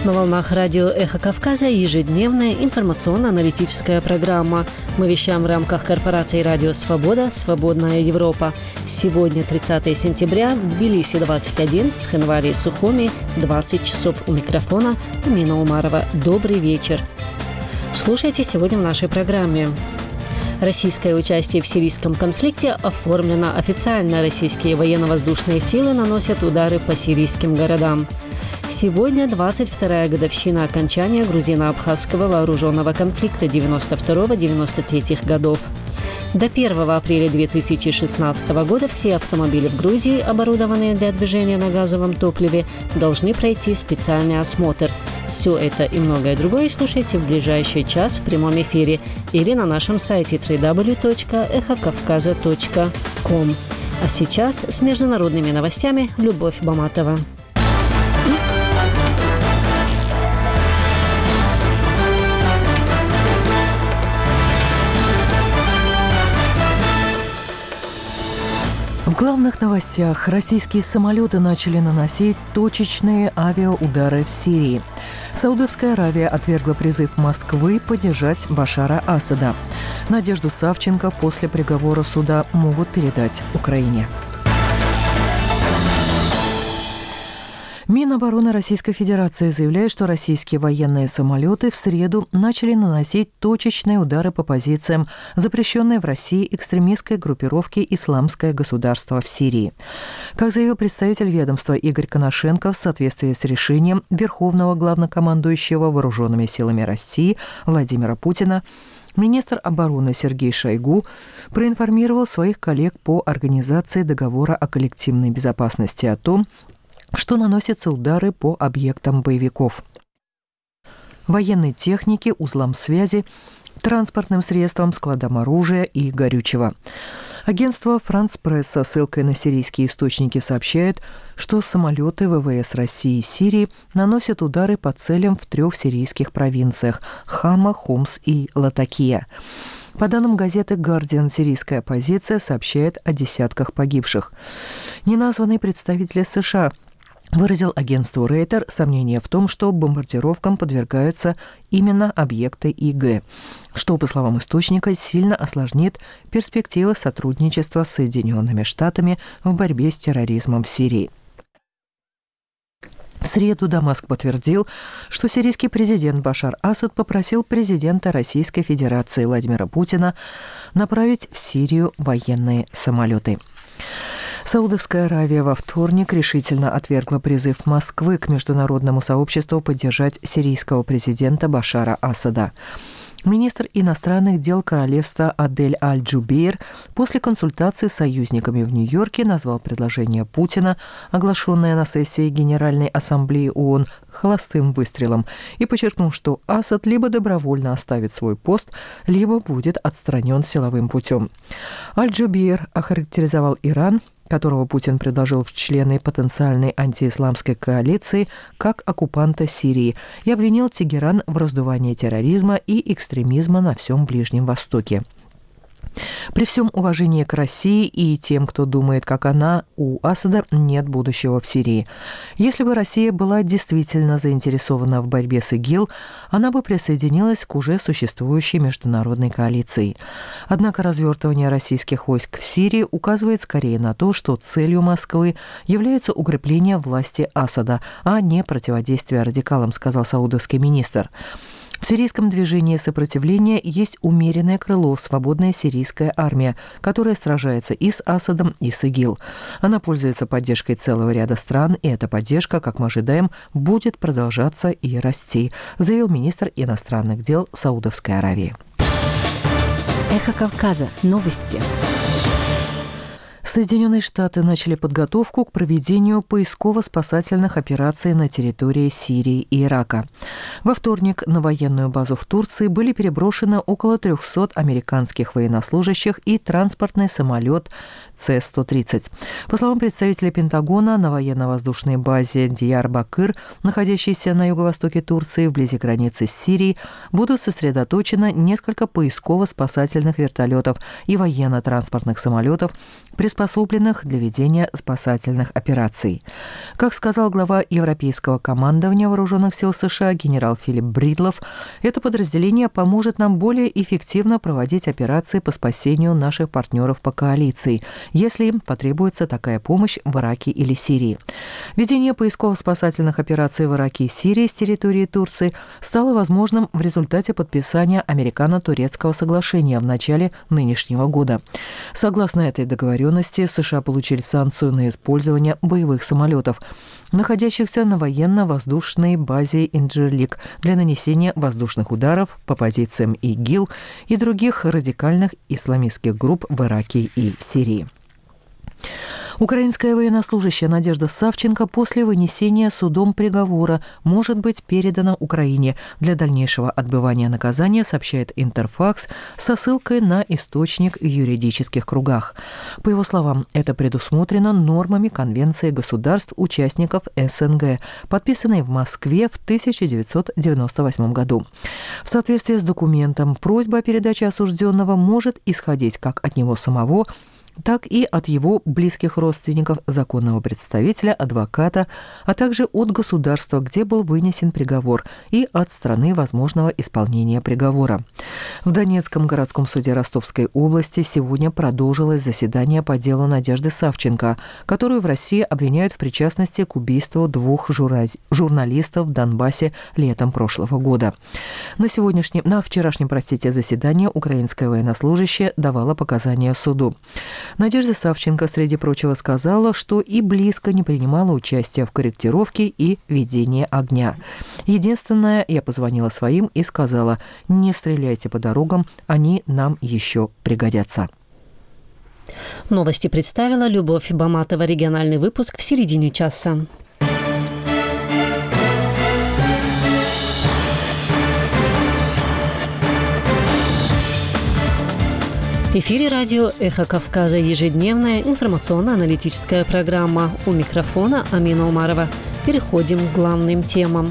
На волнах радио «Эхо Кавказа» ежедневная информационно-аналитическая программа. Мы вещаем в рамках корпорации «Радио Свобода», «Свободная Европа». Сегодня 30 сентября, в Тбилиси 21, в Цхинвале и Сухуми 20 часов. У микрофона Амина Умарова. Добрый вечер. Слушайте сегодня в нашей программе. Российское участие в сирийском конфликте оформлено официально. Российские военно-воздушные силы наносят удары по сирийским городам. Сегодня 22-я годовщина окончания грузино-абхазского вооруженного конфликта 92-93 годов. До 1 апреля 2016 года все автомобили в Грузии, оборудованные для движения на газовом топливе, должны пройти специальный осмотр. Все это и многое другое слушайте в ближайший час в прямом эфире или на нашем сайте www.эхокавказа.ком. А сейчас с международными новостями Любовь Баматова. В главных новостях: российские самолеты начали наносить точечные авиаудары в Сирии. Саудовская Аравия отвергла призыв Москвы поддержать Башара Асада. Надежду Савченко после приговора суда могут передать Украине. Минобороны Российской Федерации заявляет, что российские военные самолеты в среду начали наносить точечные удары по позициям запрещенной в России экстремистской группировки «Исламское государство» в Сирии. Как заявил представитель ведомства Игорь Коношенков, в соответствии с решением Верховного Главнокомандующего Вооруженными силами России Владимира Путина, министр обороны Сергей Шойгу проинформировал своих коллег по Организации договора о коллективной безопасности о том, что наносятся удары по объектам боевиков, военной технике, узлам связи, транспортным средствам, складам оружия и горючего. Агентство «Франс Пресс» со ссылкой на сирийские источники сообщает, что самолеты ВВС России и Сирии наносят удары по целям в 3 сирийских провинциях – Хама, Хомс и Латакия. По данным газеты «Гардиан», сирийская оппозиция сообщает о десятках погибших. Неназванный представитель США выразил агентству Рейтер сомнение в том, что бомбардировкам подвергаются именно объекты ИГ, что, по словам источника, сильно осложнит перспективы сотрудничества с Соединенными Штатами в борьбе с терроризмом в Сирии. В среду Дамаск подтвердил, что сирийский президент Башар Асад попросил президента Российской Федерации Владимира Путина направить в Сирию военные самолеты. Саудовская Аравия во вторник решительно отвергла призыв Москвы к международному сообществу поддержать сирийского президента Башара Асада. Министр иностранных дел королевства Адель Аль-Джубейр после консультации с союзниками в Нью-Йорке назвал предложение Путина, оглашенное на сессии Генеральной Ассамблеи ООН, холостым выстрелом и подчеркнул, что Асад либо добровольно оставит свой пост, либо будет отстранен силовым путем. Аль-Джубейр охарактеризовал Иран, которого Путин предложил в члены потенциальной антиисламской коалиции, как оккупанта Сирии, и обвинил Тегеран в раздувании терроризма и экстремизма на всем Ближнем Востоке. При всем уважении к России и тем, кто думает, как она, у Асада нет будущего в Сирии. Если бы Россия была действительно заинтересована в борьбе с ИГИЛ, она бы присоединилась к уже существующей международной коалиции. Однако развертывание российских войск в Сирии указывает скорее на то, что целью Москвы является укрепление власти Асада, а не противодействие радикалам, сказал саудовский министр. В сирийском движении сопротивления есть умеренное крыло «Свободная сирийская армия», которая сражается и с Асадом, и с ИГИЛ. Она пользуется поддержкой целого ряда стран, и эта поддержка, как мы ожидаем, будет продолжаться и расти, заявил министр иностранных дел Саудовской Аравии. Эхо Кавказа. Новости. Соединенные Штаты начали подготовку к проведению поисково-спасательных операций на территории Сирии и Ирака. Во вторник на военную базу в Турции были переброшены около 300 американских военнослужащих и транспортный самолет С-130. По словам представителя Пентагона, на военно-воздушной базе Диярбакыр, находящейся на юго-востоке Турции, вблизи границы с Сирией, будут сосредоточено несколько поисково-спасательных вертолетов и военно-транспортных самолетов, приспособленных приспособленных для ведения спасательных операций. Как сказал глава Европейского командования Вооруженных сил США генерал Филипп Бридлов, это подразделение поможет нам более эффективно проводить операции по спасению наших партнеров по коалиции, если им потребуется такая помощь в Ираке или Сирии. Ведение поисково-спасательных операций в Ираке и Сирии с территории Турции стало возможным в результате подписания американо-турецкого соглашения в начале нынешнего года. Согласно этой договоренности, США получили санкцию на использование боевых самолетов, находящихся на военно-воздушной базе Инджерлик для нанесения воздушных ударов по позициям ИГИЛ и других радикальных исламистских групп в Ираке и Сирии. Украинская военнослужащая Надежда Савченко после вынесения судом приговора может быть передана Украине для дальнейшего отбывания наказания, сообщает Интерфакс со ссылкой на источник в юридических кругах. По его словам, это предусмотрено нормами Конвенции государств-участников СНГ, подписанной в Москве в 1998 году. В соответствии с документом, просьба о передаче осужденного может исходить как от него самого, так и от его близких родственников, законного представителя, адвоката, а также от государства, где был вынесен приговор, и от страны возможного исполнения приговора. В Донецком городском суде Ростовской области сегодня продолжилось заседание по делу Надежды Савченко, которую в России обвиняют в причастности к убийству 2 журналистов в Донбассе летом прошлого года. На вчерашнем заседании украинская военнослужащая давала показания суду. Надежда Савченко, среди прочего, сказала, что и близко не принимала участия в корректировке и ведении огня. Единственное, я позвонила своим и сказала: не стреляйте по дорогам, они нам еще пригодятся. Новости представила Любовь Баматова. Региональный выпуск в середине часа. В эфире радио «Эхо Кавказа» ежедневная информационно-аналитическая программа. У микрофона Амина Умарова. Переходим к главным темам.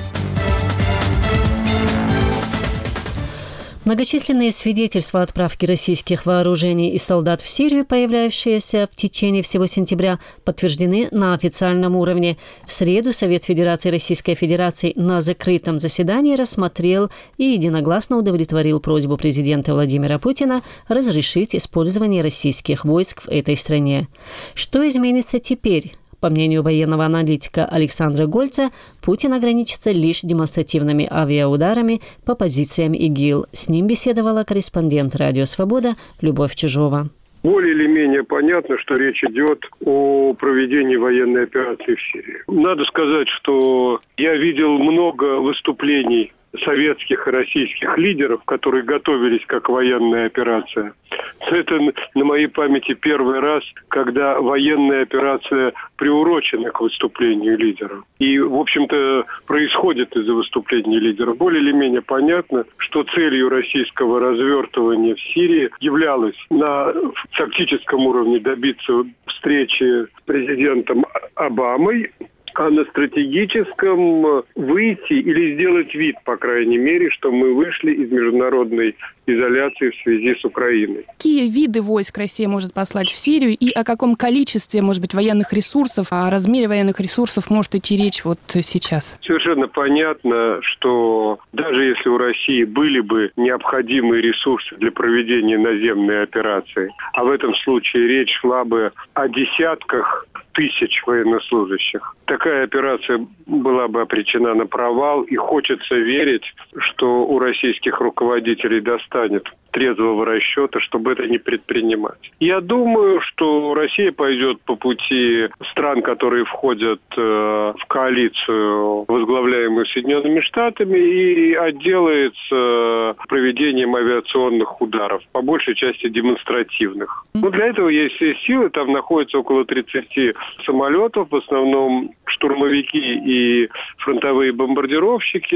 Многочисленные свидетельства отправки российских вооружений и солдат в Сирию, появлявшиеся в течение всего сентября, подтверждены на официальном уровне. В среду Совет Федерации Российской Федерации на закрытом заседании рассмотрел и единогласно удовлетворил просьбу президента Владимира Путина разрешить использование российских войск в этой стране. Что изменится теперь? По мнению военного аналитика Александра Гольца, Путин ограничится лишь демонстративными авиаударами по позициям ИГИЛ. С ним беседовала корреспондент «Радио Свобода» Любовь Чижова. Более или менее понятно, что речь идет о проведении военной операции в Сирии. Надо сказать, что я видел много выступлений советских и российских лидеров, которые готовились как военная операция. Это на моей памяти первый раз, когда военная операция приурочена к выступлению лидеров. И, в общем-то, происходит из-за выступления лидеров. Более или менее понятно, что целью российского развертывания в Сирии являлось на тактическом уровне добиться встречи с президентом Обамой, а на стратегическом выйти или сделать вид, по крайней мере, что мы вышли из международной изоляции в связи с Украиной. Какие виды войск Россия может послать в Сирию и о каком количестве, может быть, военных ресурсов, о размере военных ресурсов может идти речь вот сейчас? Совершенно понятно, что даже если у России были бы необходимые ресурсы для проведения наземной операции, а в этом случае речь шла бы о десятках тысяч военнослужащих, такая операция была бы обречена на провал, и хочется верить, что у российских руководителей достанет трезвого расчета, чтобы это не предпринимать. Я думаю, что Россия пойдет по пути стран, которые входят в коалицию, возглавляемую Соединенными Штатами, и отделается проведением авиационных ударов, по большей части демонстративных. Но для этого есть все силы, там находится около 30 самолетов, в основном штурмовики и фронтовые бомбардировщики.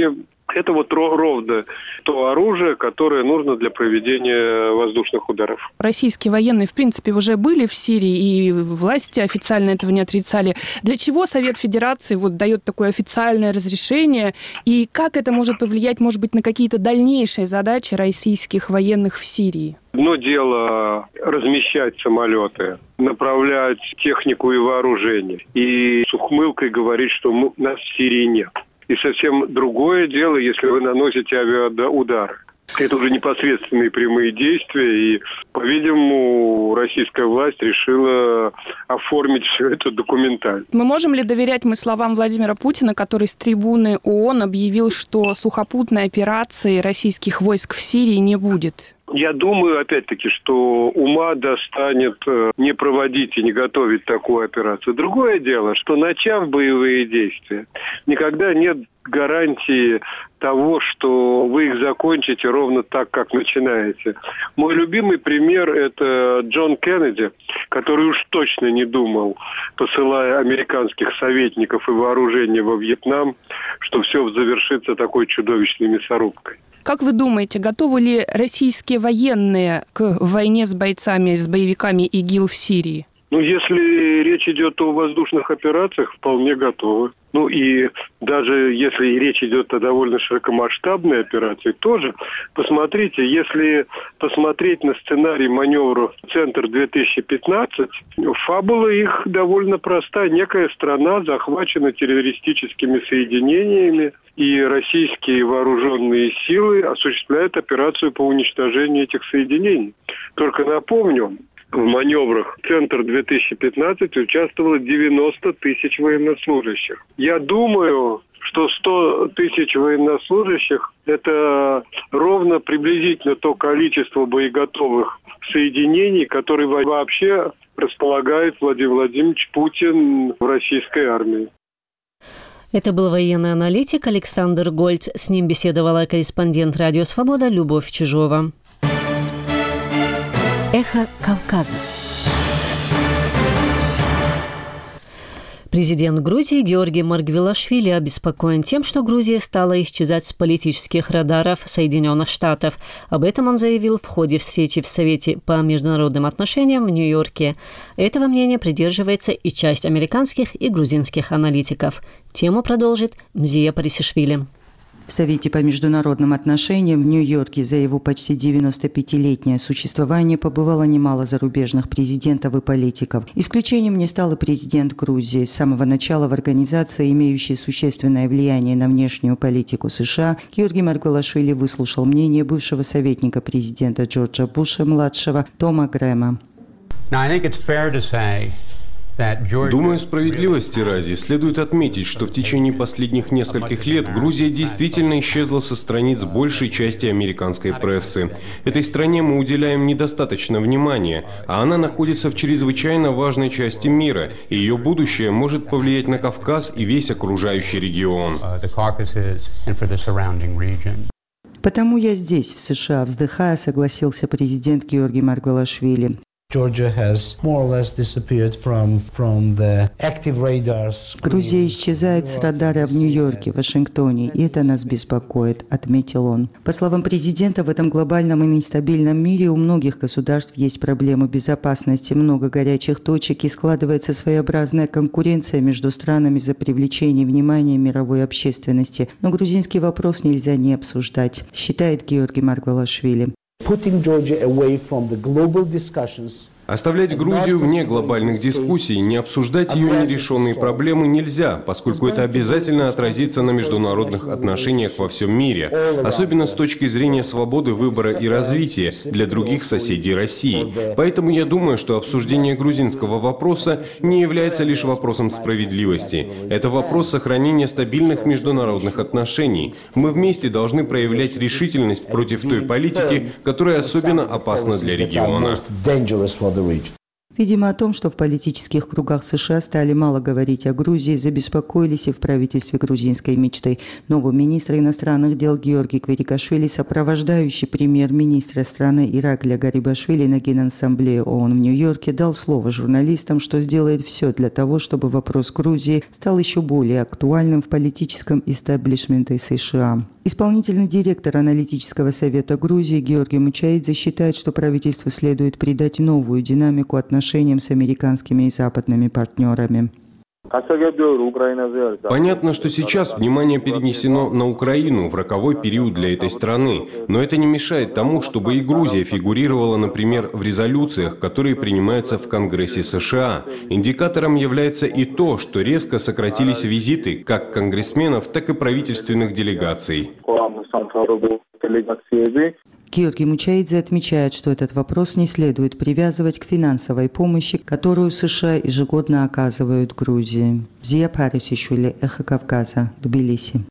Это вот ровно то оружие, которое нужно для проведения воздушных ударов. Российские военные, в принципе, уже были в Сирии, и власти официально этого не отрицали. Для чего Совет Федерации дает такое официальное разрешение? И как это может повлиять, может быть, на какие-то дальнейшие задачи российских военных в Сирии? Одно дело размещать самолеты, направлять технику и вооружение. И с ухмылкой говорить, что нас в Сирии нет. И совсем другое дело, если вы наносите авиаудары. Это уже непосредственные прямые действия, и, по-видимому, российская власть решила оформить все это документально. Мы можем ли доверять словам Владимира Путина, который с трибуны ООН объявил, что сухопутной операции российских войск в Сирии не будет? Я думаю, опять-таки, что ума достанет не проводить и не готовить такую операцию. Другое дело, что начав боевые действия, никогда нет гарантии того, что вы их закончите ровно так, как начинаете. Мой любимый пример – это Джон Кеннеди, который уж точно не думал, посылая американских советников и вооружение во Вьетнам, что все завершится такой чудовищной мясорубкой. Как вы думаете, готовы ли российские военные к войне с боевиками ИГИЛ в Сирии? Если речь идет о воздушных операциях, вполне готовы. И даже если речь идет о довольно широкомасштабной операции, тоже. Посмотрите, если посмотреть на сценарий маневров «Центр-2015», фабула их довольно проста. Некая страна захвачена террористическими соединениями, и российские вооруженные силы осуществляют операцию по уничтожению этих соединений. Только напомню, в маневрах «Центр-2015» участвовало 90 тысяч военнослужащих. Я думаю, что 100 тысяч военнослужащих – это ровно приблизительно то количество боеготовых соединений, которые вообще располагает Владимир Владимирович Путин в российской армии. Это был военный аналитик Александр Гольц. С ним беседовала корреспондент «Радио Свобода» Любовь Чижова. Эхо Кавказа. Президент Грузии Георгий Маргвелашвили обеспокоен тем, что Грузия стала исчезать с политических радаров Соединенных Штатов. Об этом он заявил в ходе встречи в Совете по международным отношениям в Нью-Йорке. Этого мнения придерживается и часть американских и грузинских аналитиков. Тему продолжит Мзия Парисишвили. В Совете по международным отношениям в Нью-Йорке за его почти 95-летнее существование побывало немало зарубежных президентов и политиков. Исключением не стал и президент Грузии. С самого начала в организации, имеющей существенное влияние на внешнюю политику США, Георгий Маргвелашвили выслушал мнение бывшего советника президента Джорджа Буша-младшего Тома Грэма. Думаю, справедливости ради следует отметить, что в течение последних нескольких лет Грузия действительно исчезла со страниц большей части американской прессы. Этой стране мы уделяем недостаточно внимания, а она находится в чрезвычайно важной части мира, и ее будущее может повлиять на Кавказ и весь окружающий регион. Потому я здесь, в США, вздыхая, согласился президент Георгий Маргвелашвили. Грузия исчезает с радара в Нью-Йорке, Вашингтоне, и это нас беспокоит, отметил он. По словам президента, в этом глобальном и нестабильном мире у многих государств есть проблемы безопасности, много горячих точек, и складывается своеобразная конкуренция между странами за привлечение внимания мировой общественности. Но грузинский вопрос нельзя не обсуждать, считает Георгий Маргвелашвили. Оставлять Грузию вне глобальных дискуссий, не обсуждать ее нерешенные проблемы нельзя, поскольку это обязательно отразится на международных отношениях во всем мире, особенно с точки зрения свободы выбора и развития для других соседей России. Поэтому я думаю, что обсуждение грузинского вопроса не является лишь вопросом справедливости. Это вопрос сохранения стабильных международных отношений. Мы вместе должны проявлять решительность против той политики, которая особенно опасна для региона. Видимо, о том, что в политических кругах США стали мало говорить о Грузии, забеспокоились и в правительстве грузинской мечты. Новый министр иностранных дел Георгий Квирикашвили, сопровождающий премьер-министра страны Иракля Гарибашвили на Генассамблее ООН в Нью-Йорке, дал слово журналистам, что сделает все для того, чтобы вопрос Грузии стал еще более актуальным в политическом истеблишменте США. Исполнительный директор аналитического совета Грузии Георгий Мучаидзе считает, что правительству следует придать новую динамику отношениям с американскими и западными партнерами. Понятно, что сейчас внимание перенесено на Украину в роковой период для этой страны, но это не мешает тому, чтобы и Грузия фигурировала, например, в резолюциях, которые принимаются в Конгрессе США. Индикатором является и то, что резко сократились визиты как конгрессменов, так и правительственных делегаций. Георгий Мучаидзе отмечает, что этот вопрос не следует привязывать к финансовой помощи, которую США ежегодно оказывают Грузии. Зия Парисишвили, Эхо Кавказа, Тбилиси.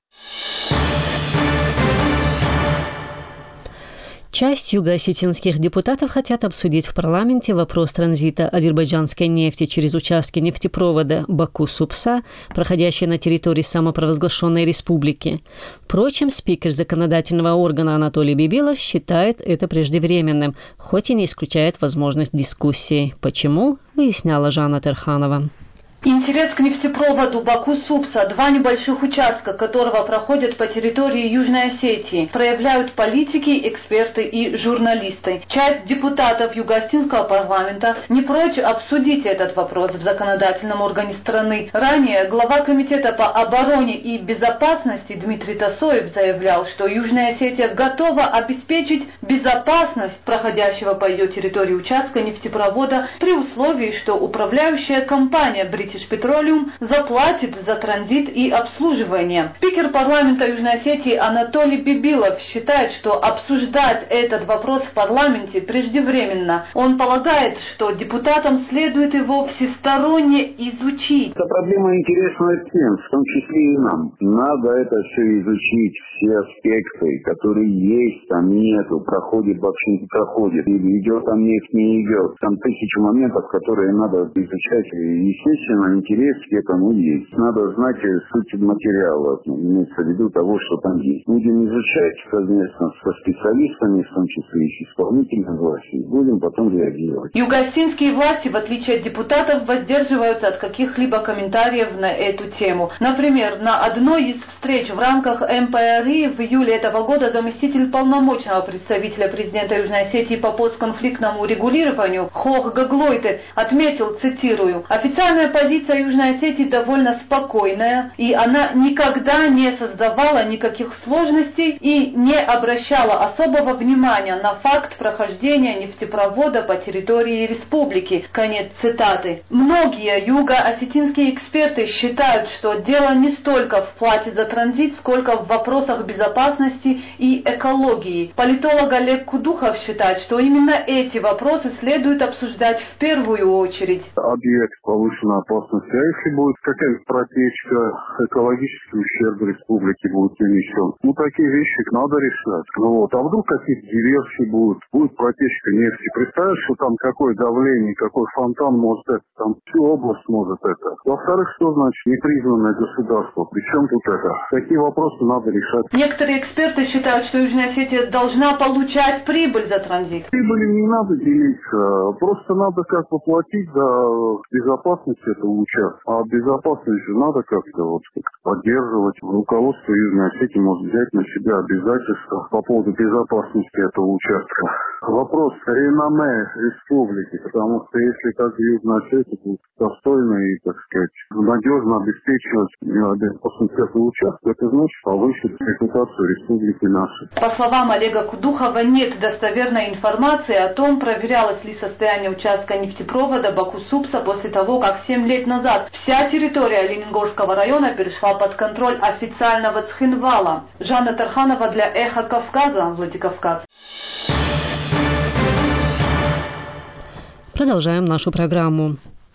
Часть юго-осетинских депутатов хотят обсудить в парламенте вопрос транзита азербайджанской нефти через участки нефтепровода Баку-Супса, проходящей на территории самопровозглашенной республики. Впрочем, спикер законодательного органа Анатолий Бибилов считает это преждевременным, хоть и не исключает возможность дискуссии. Почему, выясняла Жанна Терханова. Интерес к нефтепроводу Баку-Супса, два небольших участка которого проходят по территории Южной Осетии, проявляют политики, эксперты и журналисты. Часть депутатов Юго-Осетинского парламента не прочь обсудить этот вопрос в законодательном органе страны. Ранее глава комитета по обороне и безопасности Дмитрий Тасоев заявлял, что Южная Осетия готова обеспечить безопасность проходящего по ее территории участка нефтепровода при условии, что управляющая компания British Petroleum заплатит за транзит и обслуживание. Спикер парламента Южной Осетии Анатолий Бибилов считает, что обсуждать этот вопрос в парламенте преждевременно. Он полагает, что депутатам следует его всесторонне изучить. Эта проблема интересна всем, в том числе и нам. Надо это все изучить, все аспекты, которые есть, там нету, проходит, вообще не проходит, или идет там нефть, не идет. Там тысячи моментов, которые надо изучать. Естественно, интерес к этому есть. Надо знать суть материала, имеется в виду того, что там есть. Будем изучать совместно со специалистами, в том числе и с исполнительной властью, будем потом реагировать. Юго-осетинские власти, в отличие от депутатов, воздерживаются от каких-либо комментариев на эту тему. Например, на одной из встреч в рамках МПРИ в июле этого года заместитель полномочного представителя президента Южной Осетии по постконфликтному урегулированию Хох Гаглойте отметил, цитирую, «Официальная позиция Южной Осетии довольно спокойная, и она никогда не создавала никаких сложностей и не обращала особого внимания на факт прохождения нефтепровода по территории республики». Конец цитаты. Многие юго-осетинские эксперты считают, что дело не столько в плате за транзит, сколько в вопросах безопасности и экологии. Политолог Олег Кудухов считает, что именно эти вопросы следует обсуждать в первую очередь. Объект повышенной опасности. А если будет какая-то протечка, экологический ущерб республике будет нанесен? Такие вещи надо решать. А вдруг какие-то диверсии будут? Будет протечка нефти. Представляешь, что там какое давление, какой фонтан может это, там всю область может это. Во-вторых, что значит непризнанное государство? Причем тут это? Такие вопросы надо решать. Некоторые эксперты считают, что Южная Осетия должна получать прибыль за транзит. Прибыли не надо делить. Просто надо как-то платить за безопасность этого участка. А безопасность же надо как-то поддерживать. Руководство Южной Осетии может взять на себя обязательства по поводу безопасности этого участка. Вопрос реноме республики, потому что если как Южная Осетия будет достойно и, так сказать, надежно обеспечивать безопасность этого участка, это значит повысит репутацию республики нашей. По словам Олега Кудухова, нет достоверной информации о том, проверялось ли состояние участка нефтепровода Баку-Супса после того, как 7 лет назад вся территория Лениногорского района перешла под контроль официального Цхинвала. Жанна Тарханова для Эхо Кавказа, Владикавказ. Продолжаем нашу программу.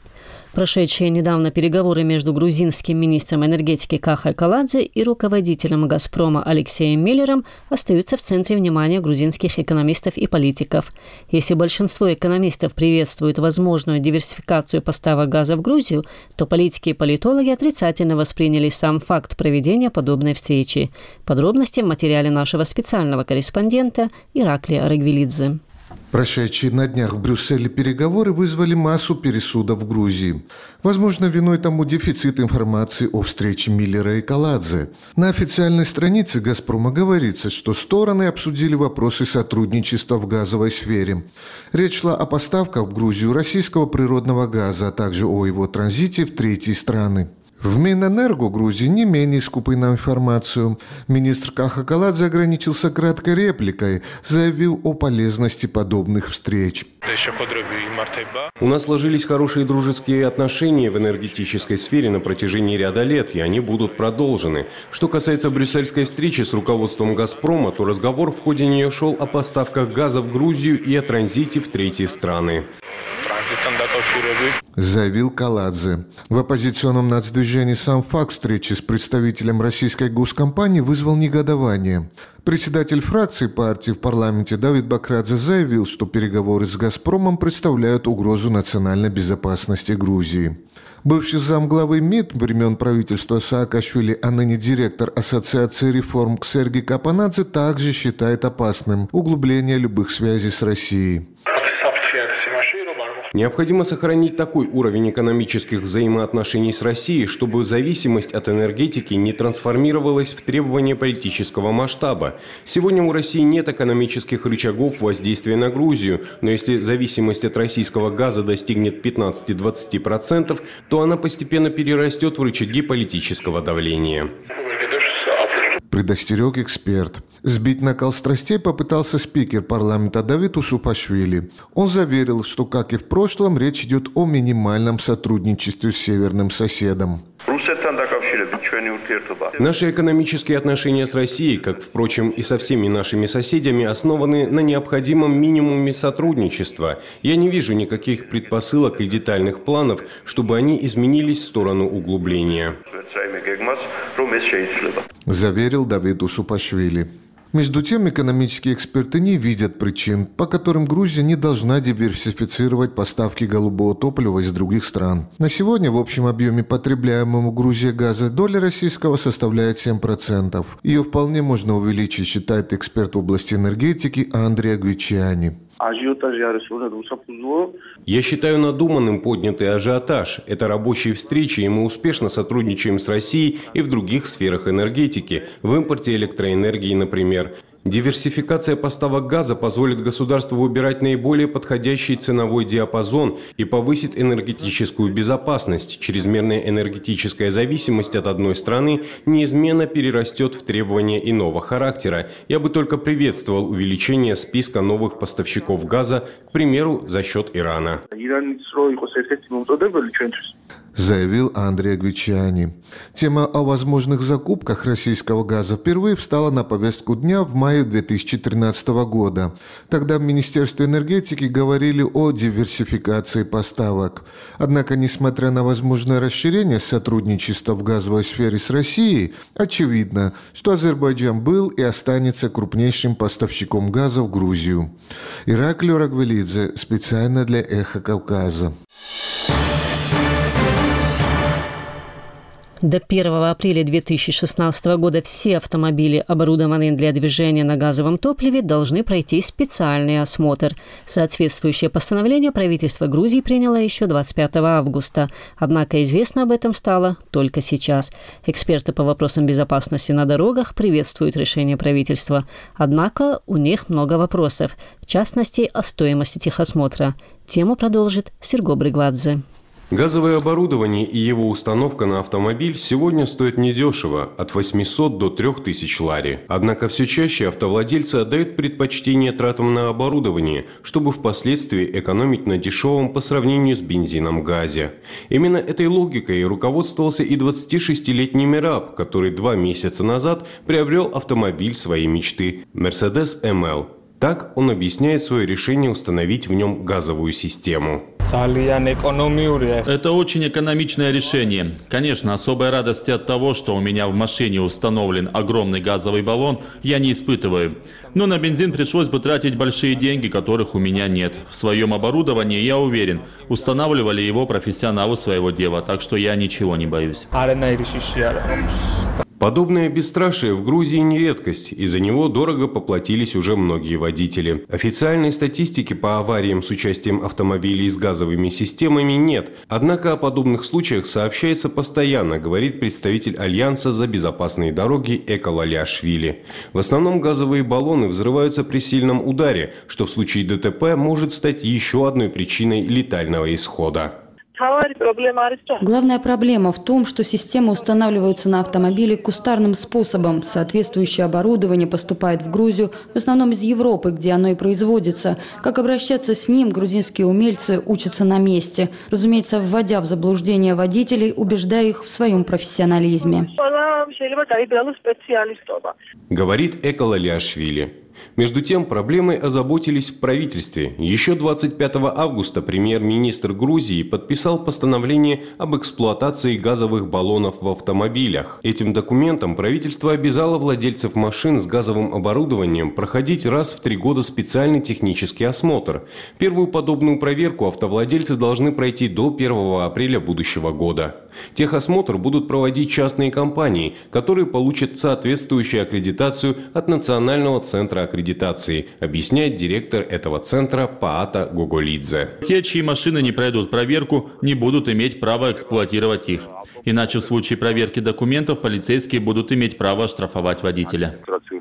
Прошедшие недавно переговоры между грузинским министром энергетики Кахой Каладзе и руководителем «Газпрома» Алексеем Миллером остаются в центре внимания грузинских экономистов и политиков. Если большинство экономистов приветствуют возможную диверсификацию поставок газа в Грузию, то политики и политологи отрицательно восприняли сам факт проведения подобной встречи. Подробности в материале нашего специального корреспондента Ираклия Арагвелидзе. Прошедшие на днях в Брюсселе переговоры вызвали массу пересудов в Грузии. Возможно, виной тому дефицит информации о встрече Миллера и Каладзе. На официальной странице «Газпрома» говорится, что стороны обсудили вопросы сотрудничества в газовой сфере. Речь шла о поставках в Грузию российского природного газа, а также о его транзите в третьи страны. В Минэнерго Грузии не менее скупы на информацию. Министр Каха Каладзе ограничился краткой репликой, заявил о полезности подобных встреч. У нас сложились хорошие дружеские отношения в энергетической сфере на протяжении ряда лет, и они будут продолжены. Что касается брюссельской встречи с руководством «Газпрома», то разговор в ходе нее шел о поставках газа в Грузию и о транзите в третьи страны. Заявил Каладзе. В оппозиционном нацдвижении сам факт встречи с представителем российской госкомпании вызвал негодование. Председатель фракции партии в парламенте Давид Бакрадзе заявил, что переговоры с «Газпромом» представляют угрозу национальной безопасности Грузии. Бывший замглавы МИД времен правительства Саакашвили, а ныне директор Ассоциации реформ Ксерги Капанадзе также считает опасным углубление любых связей с Россией. Необходимо сохранить такой уровень экономических взаимоотношений с Россией, чтобы зависимость от энергетики не трансформировалась в требования политического масштаба. Сегодня у России нет экономических рычагов воздействия на Грузию, но если зависимость от российского газа достигнет 15-20%, то она постепенно перерастет в рычаги политического давления. Предостерег эксперт. Сбить накал страстей попытался спикер парламента Давид Усупашвили. Он заверил, что, как и в прошлом, речь идет о минимальном сотрудничестве с северным соседом. Наши экономические отношения с Россией, как, впрочем, и со всеми нашими соседями, основаны на необходимом минимуме сотрудничества. Я не вижу никаких предпосылок и детальных планов, чтобы они изменились в сторону углубления. Заверил Давид Усупашвили. Между тем, экономические эксперты не видят причин, по которым Грузия не должна диверсифицировать поставки голубого топлива из других стран. На сегодня в общем объеме потребляемого Грузией газа доля российского составляет 7%. Ее вполне можно увеличить, считает эксперт в области энергетики Андрей Агвичиани. Я считаю надуманным поднятый ажиотаж. Это рабочие встречи, и мы успешно сотрудничаем с Россией и в других сферах энергетики, в импорте электроэнергии, например. Диверсификация поставок газа позволит государству выбирать наиболее подходящий ценовой диапазон и повысит энергетическую безопасность. Чрезмерная энергетическая зависимость от одной страны неизменно перерастет в требования иного характера. Я бы только приветствовал увеличение списка новых поставщиков газа, к примеру, за счет Ирана. Заявил Андрей Агвичиани. Тема о возможных закупках российского газа впервые встала на повестку дня в мае 2013 года. Тогда в Министерстве энергетики говорили о диверсификации поставок. Однако, несмотря на возможное расширение сотрудничества в газовой сфере с Россией, очевидно, что Азербайджан был и останется крупнейшим поставщиком газа в Грузию. Ираклий Арагвелидзе, специально для «Эхо Кавказа». До 1 апреля 2016 года все автомобили, оборудованные для движения на газовом топливе, должны пройти специальный осмотр. Соответствующее постановление правительство Грузии приняло еще 25 августа. Однако известно об этом стало только сейчас. Эксперты по вопросам безопасности на дорогах приветствуют решение правительства. Однако у них много вопросов, в частности, о стоимости техосмотра. Тему продолжит Серго Бригвадзе. Газовое оборудование и его установка на автомобиль сегодня стоят недешево – от 800 до 3000 лари. Однако все чаще автовладельцы отдают предпочтение тратам на оборудование, чтобы впоследствии экономить на дешевом по сравнению с бензином газе. Именно этой логикой руководствовался и 26-летний Мераб, который 2 месяца назад приобрел автомобиль своей мечты – Mercedes ML. Так он объясняет свое решение установить в нем газовую систему. Это очень экономичное решение. Конечно, особой радости от того, что у меня в машине установлен огромный газовый баллон, я не испытываю. Но на бензин пришлось бы тратить большие деньги, которых у меня нет. В своем оборудовании, я уверен, устанавливали его профессионалы своего дела, так что я ничего не боюсь. Подобное бесстрашие в Грузии не редкость, и за него дорого поплатились уже многие водители. Официальной статистики по авариям с участием автомобилей с газовыми системами нет, однако о подобных случаях сообщается постоянно, говорит представитель Альянса за безопасные дороги Эколалиашвили. В основном газовые баллоны взрываются при сильном ударе, что в случае ДТП может стать еще одной причиной летального исхода. Главная проблема в том, что системы устанавливаются на автомобили кустарным способом. Соответствующее оборудование поступает в Грузию, в основном из Европы, где оно и производится. Как обращаться с ним, грузинские умельцы учатся на месте. Разумеется, вводя в заблуждение водителей, убеждая их в своем профессионализме. Говорит Эколалиашвили. Между тем, проблемой озаботились в правительстве. Еще 25 августа премьер-министр Грузии подписал постановление об эксплуатации газовых баллонов в автомобилях. Этим документом правительство обязало владельцев машин с газовым оборудованием проходить раз в 3 года специальный технический осмотр. Первую подобную проверку автовладельцы должны пройти до 1 апреля будущего года. Техосмотр будут проводить частные компании, которые получат соответствующую аккредитацию от Национального центра аккредитации, объясняет директор этого центра Паата Гоголидзе. Те, чьи машины не пройдут проверку, не будут иметь права эксплуатировать их. Иначе в случае проверки документов полицейские будут иметь право оштрафовать водителя.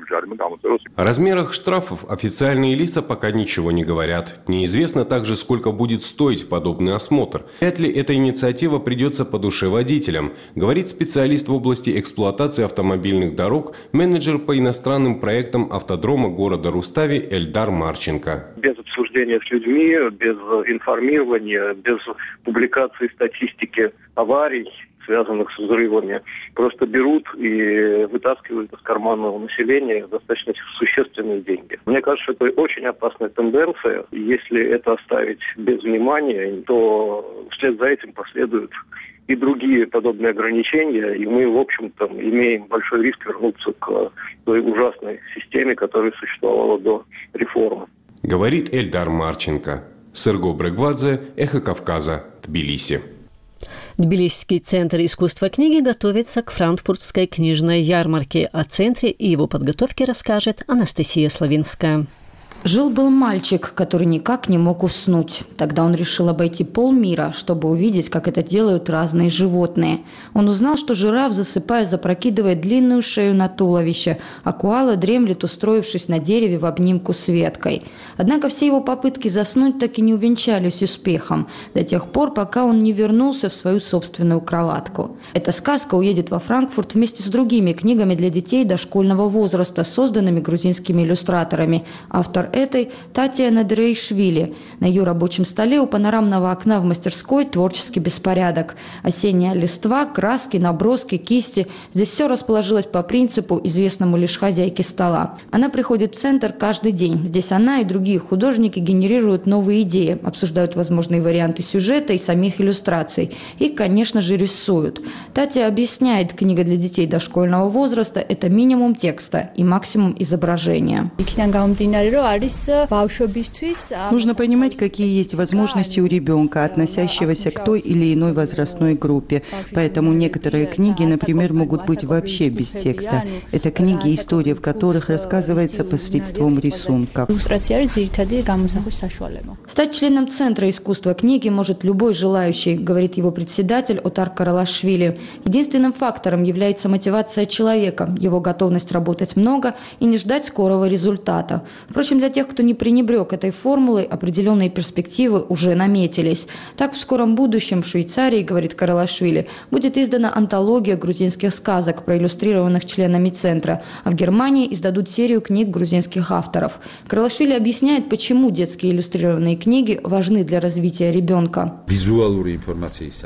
О размерах штрафов официальные лица пока ничего не говорят. Неизвестно также, сколько будет стоить подобный осмотр. Вряд ли эта инициатива придется по душе водителям, говорит специалист в области эксплуатации автомобильных дорог, менеджер по иностранным проектам автодрома города Рустави Эльдар Марченко. Без обсуждения с людьми, без информирования, без публикации статистики аварий, связанных с взрывами, просто берут и вытаскивают из кармана у населения достаточно существенные деньги. Мне кажется, это очень опасная тенденция. Если это оставить без внимания, то вслед за этим последуют и другие подобные ограничения, и мы, в общем-то, имеем большой риск вернуться к той ужасной системе, которая существовала до реформы. Говорит Эльдар Марченко. Серго Брегвадзе, Эхо Кавказа, Тбилиси. Тбилисский центр искусства книги готовится к франкфуртской книжной ярмарке. О центре и его подготовке расскажет Анастасия Славинская. Жил-был мальчик, который никак не мог уснуть. Тогда он решил обойти полмира, чтобы увидеть, как это делают разные животные. Он узнал, что жираф, засыпая, запрокидывает длинную шею на туловище, а коала дремлет, устроившись на дереве в обнимку с веткой. Однако все его попытки заснуть так и не увенчались успехом, до тех пор, пока он не вернулся в свою собственную кроватку. Эта сказка уедет во Франкфурт вместе с другими книгами для детей дошкольного возраста, созданными грузинскими иллюстраторами. Автор этой Татьяна Дрейшвили. На ее рабочем столе у панорамного окна в мастерской творческий беспорядок. Осенняя листва, краски, наброски, кисти. Здесь все расположилось по принципу, известному лишь хозяйке стола. Она приходит в центр каждый день. Здесь она и другие художники генерируют новые идеи, обсуждают возможные варианты сюжета и самих иллюстраций. И, конечно же, рисуют. Татья объясняет, книга для детей дошкольного возраста – это минимум текста и максимум изображения. Нужно понимать, какие есть возможности у ребенка, относящегося к той или иной возрастной группе. Поэтому некоторые книги, например, могут быть вообще без текста. Это книги, история в которых рассказывается посредством рисунков. Стать членом Центра искусства книги может любой желающий, говорит его председатель Отар Каралашвили. Единственным фактором является мотивация человека, его готовность работать много и не ждать скорого результата. Впрочем, для тех, кто не пренебрег этой формулой, определенные перспективы уже наметились. Так, в скором будущем в Швейцарии, говорит Каралашвили, будет издана антология грузинских сказок, проиллюстрированных членами Центра, а в Германии издадут серию книг грузинских авторов. Каралашвили объясняет, почему детские иллюстрированные книги важны для развития ребенка.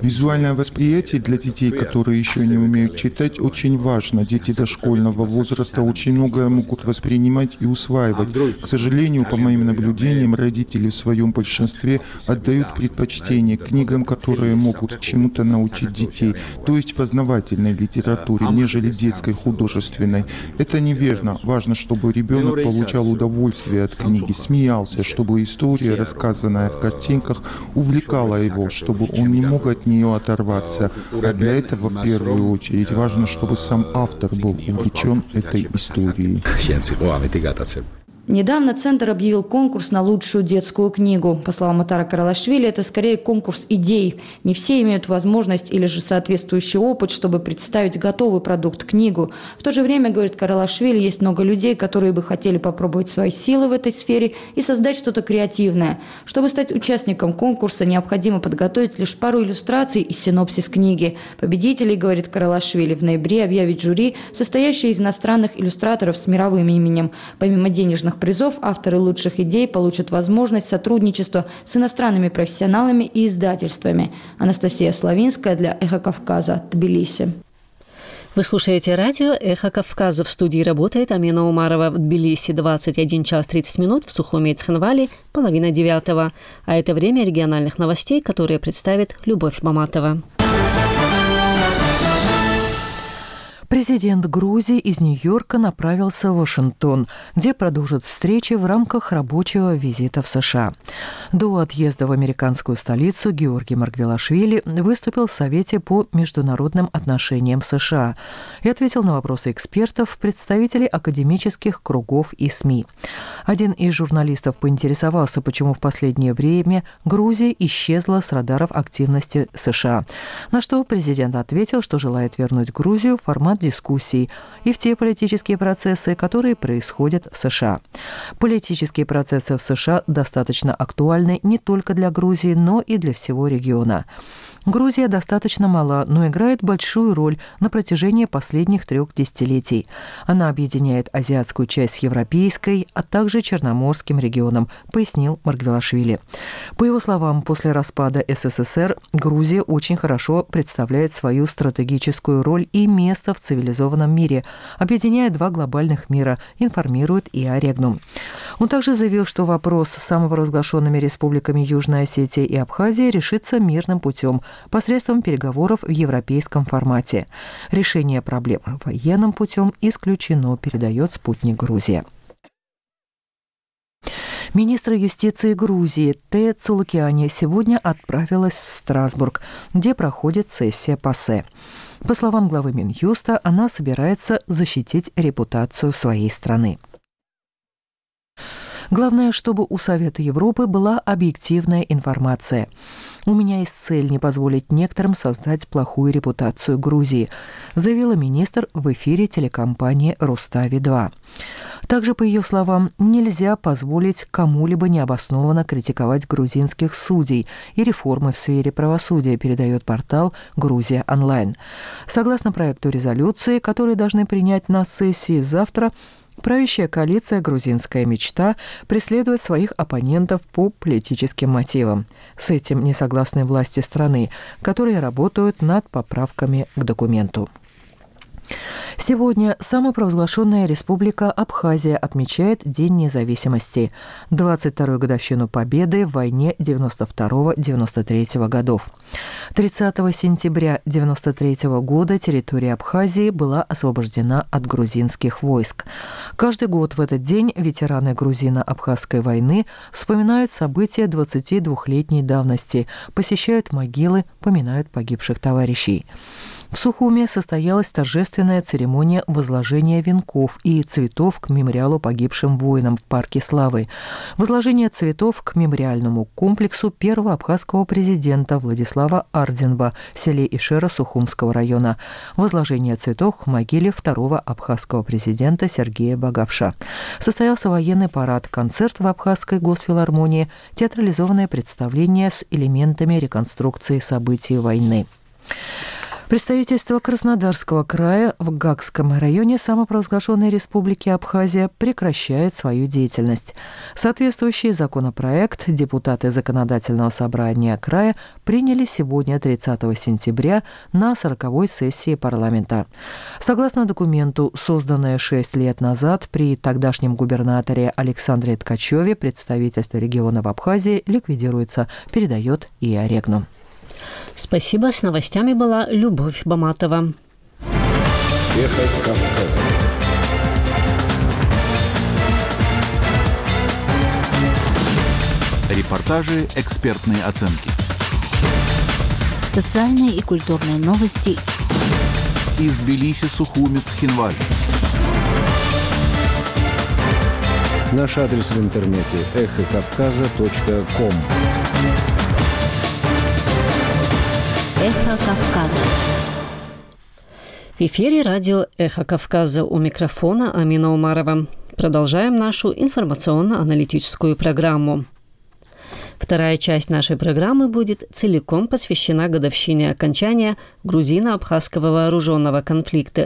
Визуальное восприятие для детей, которые еще не умеют читать, очень важно. Дети дошкольного возраста очень многое могут воспринимать и усваивать. К сожалению, по моим наблюдениям, родители в своем большинстве отдают предпочтение книгам, которые могут чему-то научить детей, то есть познавательной литературе, нежели детской художественной. Это неверно. Важно, чтобы ребенок получал удовольствие от книги, смеялся, чтобы история, рассказанная в картинках, увлекала его, чтобы он не мог от нее оторваться. А для этого, в первую очередь, важно, чтобы сам автор был увлечен этой историей. Недавно Центр объявил конкурс на лучшую детскую книгу. По словам Отара Каралашвили, это скорее конкурс идей. Не все имеют возможность или же соответствующий опыт, чтобы представить готовый продукт, книгу. В то же время, говорит Каралашвили, есть много людей, которые бы хотели попробовать свои силы в этой сфере и создать что-то креативное. Чтобы стать участником конкурса, необходимо подготовить лишь пару иллюстраций и синопсис книги. Победителей, говорит Каралашвили, в ноябре объявит жюри, состоящее из иностранных иллюстраторов с мировым именем. Помимо денежных призов, авторы лучших идей получат возможность сотрудничества с иностранными профессионалами и издательствами. Анастасия Славинская для «Эхо Кавказа», Тбилиси. Вы слушаете радио «Эхо Кавказа». В студии работает Амина Умарова. В Тбилиси 21 час 30 минут, в Сухуми и Цхинвале 8:30. А это время региональных новостей, которые представит Любовь Маматова. Президент Грузии из Нью-Йорка направился в Вашингтон, где продолжит встречи в рамках рабочего визита в США. До отъезда в американскую столицу Георгий Маргвелашвили выступил в Совете по международным отношениям США и ответил на вопросы экспертов, представителей академических кругов и СМИ. Один из журналистов поинтересовался, почему в последнее время Грузия исчезла с радаров активности США, на что президент ответил, что желает вернуть Грузию в формат дискуссий и в те политические процессы, которые происходят в США. Политические процессы в США достаточно актуальны не только для Грузии, но и для всего региона. Грузия достаточно мала, но играет большую роль на протяжении последних 3 десятилетий. Она объединяет азиатскую часть с европейской, а также черноморским регионом, пояснил Маргвелашвили. По его словам, после распада СССР Грузия очень хорошо представляет свою стратегическую роль и место в цивилизованном мире, объединяя 2 глобальных мира, информирует ИА Регнум. Он также заявил, что вопрос с самопровозглашенными республиками Южная Осетия и Абхазия решится мирным путем, посредством переговоров в европейском формате. Решение проблемы военным путем исключено, передает «Спутник Грузия». Министр юстиции Грузии Тея Цулукиани сегодня отправилась в Страсбург, где проходит сессия ПАСЕ. По словам главы Минюста, она собирается защитить репутацию своей страны. Главное, чтобы у Совета Европы была объективная информация. У меня есть цель не позволить некоторым создать плохую репутацию Грузии, заявила министр в эфире телекомпании «Рустави-2». Также, по ее словам, нельзя позволить кому-либо необоснованно критиковать грузинских судей и реформы в сфере правосудия, передает портал «Грузия онлайн». Согласно проекту резолюции, который должны принять на сессии завтра, правящая коалиция «Грузинская мечта» преследует своих оппонентов по политическим мотивам. С этим не согласны власти страны, которые работают над поправками к документу. Сегодня самопровозглашенная республика Абхазия отмечает День независимости, 22-ю годовщину победы в войне 92-93 годов. 30 сентября 93 года территория Абхазии была освобождена от грузинских войск. Каждый год в этот день ветераны грузино-абхазской войны вспоминают события 22-летней давности, посещают могилы, поминают погибших товарищей. В Сухуме состоялась торжественная церемония возложения венков и цветов к мемориалу погибшим воинам в Парке Славы, возложение цветов к мемориальному комплексу первого абхазского президента Владислава Ардзинба в селе Ишера Сухумского района, возложение цветов к могиле второго абхазского президента Сергея Багавша. Состоялся военный парад, концерт в Абхазской госфилармонии, театрализованное представление с элементами реконструкции событий войны. Представительство Краснодарского края в Гагском районе самопровозглашенной Республики Абхазия прекращает свою деятельность. Соответствующий законопроект депутаты Законодательного собрания края приняли сегодня, 30 сентября, на 40-й сессии парламента. Согласно документу, созданное 6 лет назад при тогдашнем губернаторе Александре Ткачеве, представительство региона в Абхазии ликвидируется, передает ИА Регнум. Спасибо. С новостями была Любовь Баматова. Эхо Кавказа. Репортажи, экспертные оценки. Социальные и культурные новости. Из Тбилиси, Сухуми, Цхинвали. Наш адрес в интернете эхокавказа.ком. Эхо Кавказа. В эфире радио «Эхо Кавказа», у микрофона Амина Умарова. Продолжаем нашу информационно-аналитическую программу. Вторая часть нашей программы будет целиком посвящена годовщине окончания грузино-абхазского вооруженного конфликта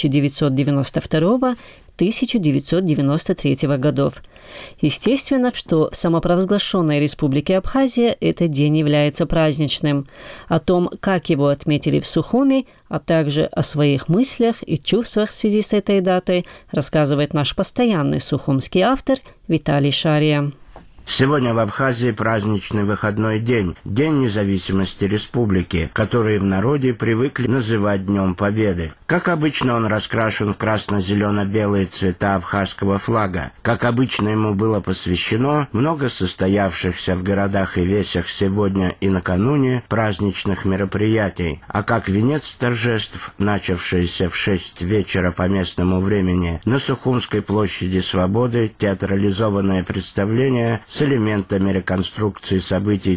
1992-1993 годов. Естественно, что в самопровозглашенной Республике Абхазия этот день является праздничным. О том, как его отметили в Сухуми, а также о своих мыслях и чувствах в связи с этой датой, рассказывает наш постоянный сухумский автор Виталий Шария. Сегодня в Абхазии праздничный выходной день, День независимости республики, который в народе привыкли называть Днем Победы. Как обычно, он раскрашен в красно-зелено-белые цвета абхазского флага. Как обычно, ему было посвящено много состоявшихся в городах и весях сегодня и накануне праздничных мероприятий. А как венец торжеств, начавшийся в 6 вечера по местному времени, на Сухумской площади Свободы театрализованное представление с элементами реконструкции событий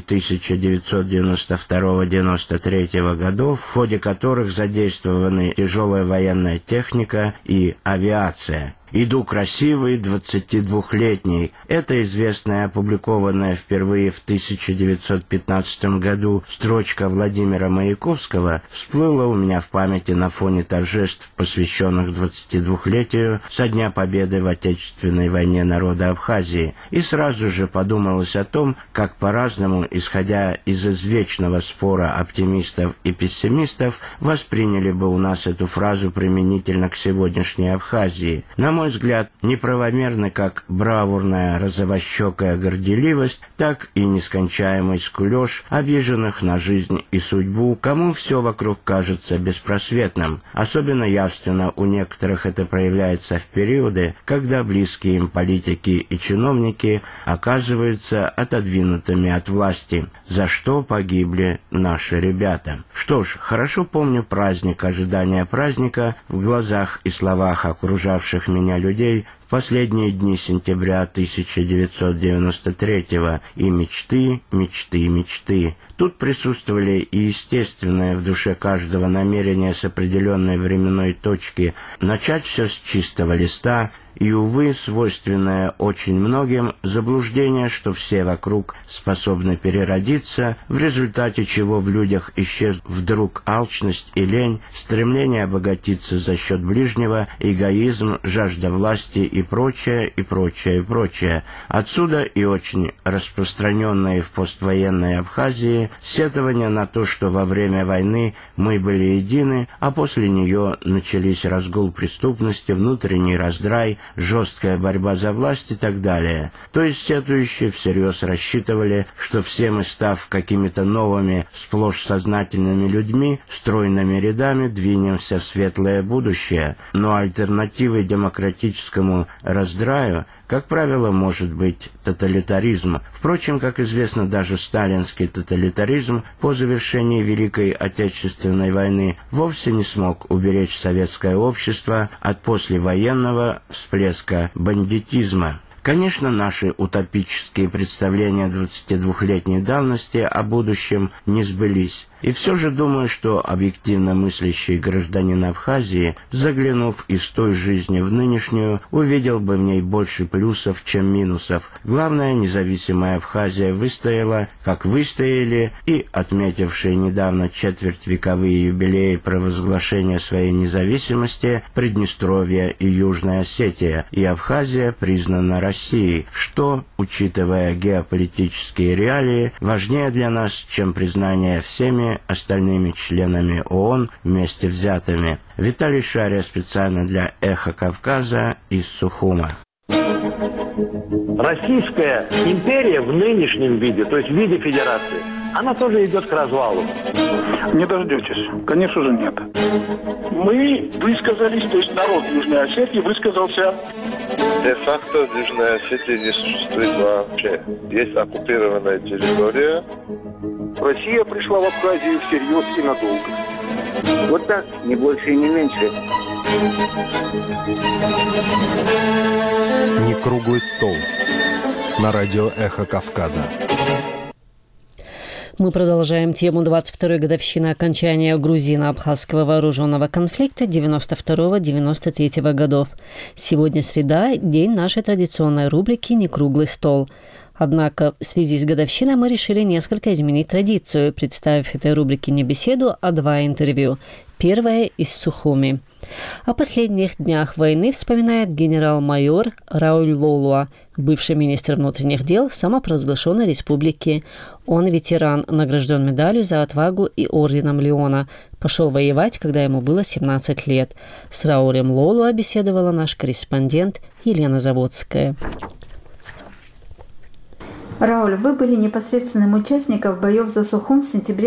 1992-93 годов, в ходе которых задействованы тяжелая военная техника и авиация. «Иду красивый, 22-летний». Это известная, опубликованная впервые в 1915 году строчка Владимира Маяковского всплыла у меня в памяти на фоне торжеств, посвященных 22-летию со Дня Победы в Отечественной войне народа Абхазии. И сразу же подумалось о том, как по-разному, исходя из извечного спора оптимистов и пессимистов, восприняли бы у нас эту фразу применительно к сегодняшней Абхазии. На мой взгляд, неправомерны как бравурная розовощекая горделивость, так и нескончаемый скулёж обиженных на жизнь и судьбу, кому все вокруг кажется беспросветным. Особенно явственно у некоторых это проявляется в периоды, когда близкие им политики и чиновники оказываются отодвинутыми от власти, за что погибли наши ребята. Что ж, хорошо помню праздник, ожидания праздника в глазах и словах окружавших меня людей в последние дни сентября 1993-го, и мечты, мечты, мечты. Тут присутствовали и естественное в душе каждого намерение с определенной временной точки начать все с чистого листа, и, увы, свойственное очень многим заблуждение, что все вокруг способны переродиться, в результате чего в людях исчез вдруг алчность и лень, стремление обогатиться за счет ближнего, эгоизм, жажда власти и прочее, и прочее, и прочее. Отсюда и очень распространенные в поствоенной Абхазии сетования на то, что во время войны мы были едины, а после нее начались разгул преступности, внутренний раздрай, жесткая борьба за власть и так далее. То есть сетующие всерьез рассчитывали, что все мы, став какими-то новыми, сплошь сознательными людьми, стройными рядами двинемся в светлое будущее. Но альтернативой демократическому раздраю, как правило, может быть тоталитаризм. Впрочем, как известно, даже сталинский тоталитаризм по завершении Великой Отечественной войны вовсе не смог уберечь советское общество от послевоенного всплеска бандитизма. Конечно, наши утопические представления 22-летней давности о будущем не сбылись. И все же думаю, что объективно мыслящий гражданин Абхазии, заглянув из той жизни в нынешнюю, увидел бы в ней больше плюсов, чем минусов. Главное, независимая Абхазия выстояла, как выстояли и отметившие недавно четвертьвековые юбилеи провозглашения своей независимости Приднестровье и Южная Осетия, и Абхазия признана Россией, что, учитывая геополитические реалии, важнее для нас, чем признание всеми остальными членами ООН вместе взятыми. Виталий Шария специально для «Эхо Кавказа» из Сухума. Российская империя в нынешнем виде, то есть в виде федерации, она тоже идет к развалу. Не дождетесь. Конечно же, нет. Мы высказались, то есть народ Южной Осетии высказался. Де-факто Южная Осетия не существует вообще. Есть оккупированная территория. Россия пришла в Абхазию всерьез и надолго. Вот так, не больше и не меньше. Не круглый стол. На радио «Эхо Кавказа». Мы продолжаем тему 22-й годовщины окончания грузино-абхазского вооруженного конфликта 92-93 годов. Сегодня среда, день нашей традиционной рубрики «Не круглый стол». Однако в связи с годовщиной мы решили несколько изменить традицию, представив этой рубрике не беседу, а два интервью. Первое из Сухуми. О последних днях войны вспоминает генерал-майор Рауль Лолуа, бывший министр внутренних дел самопровозглашенной республики. Он ветеран, награжден медалью за отвагу и орденом Леона. Пошел воевать, когда ему было 17 лет. С Раулем Лолуа беседовала наш корреспондент Елена Заводская. Рауль, вы были непосредственным участником боев за Сухум в сентябре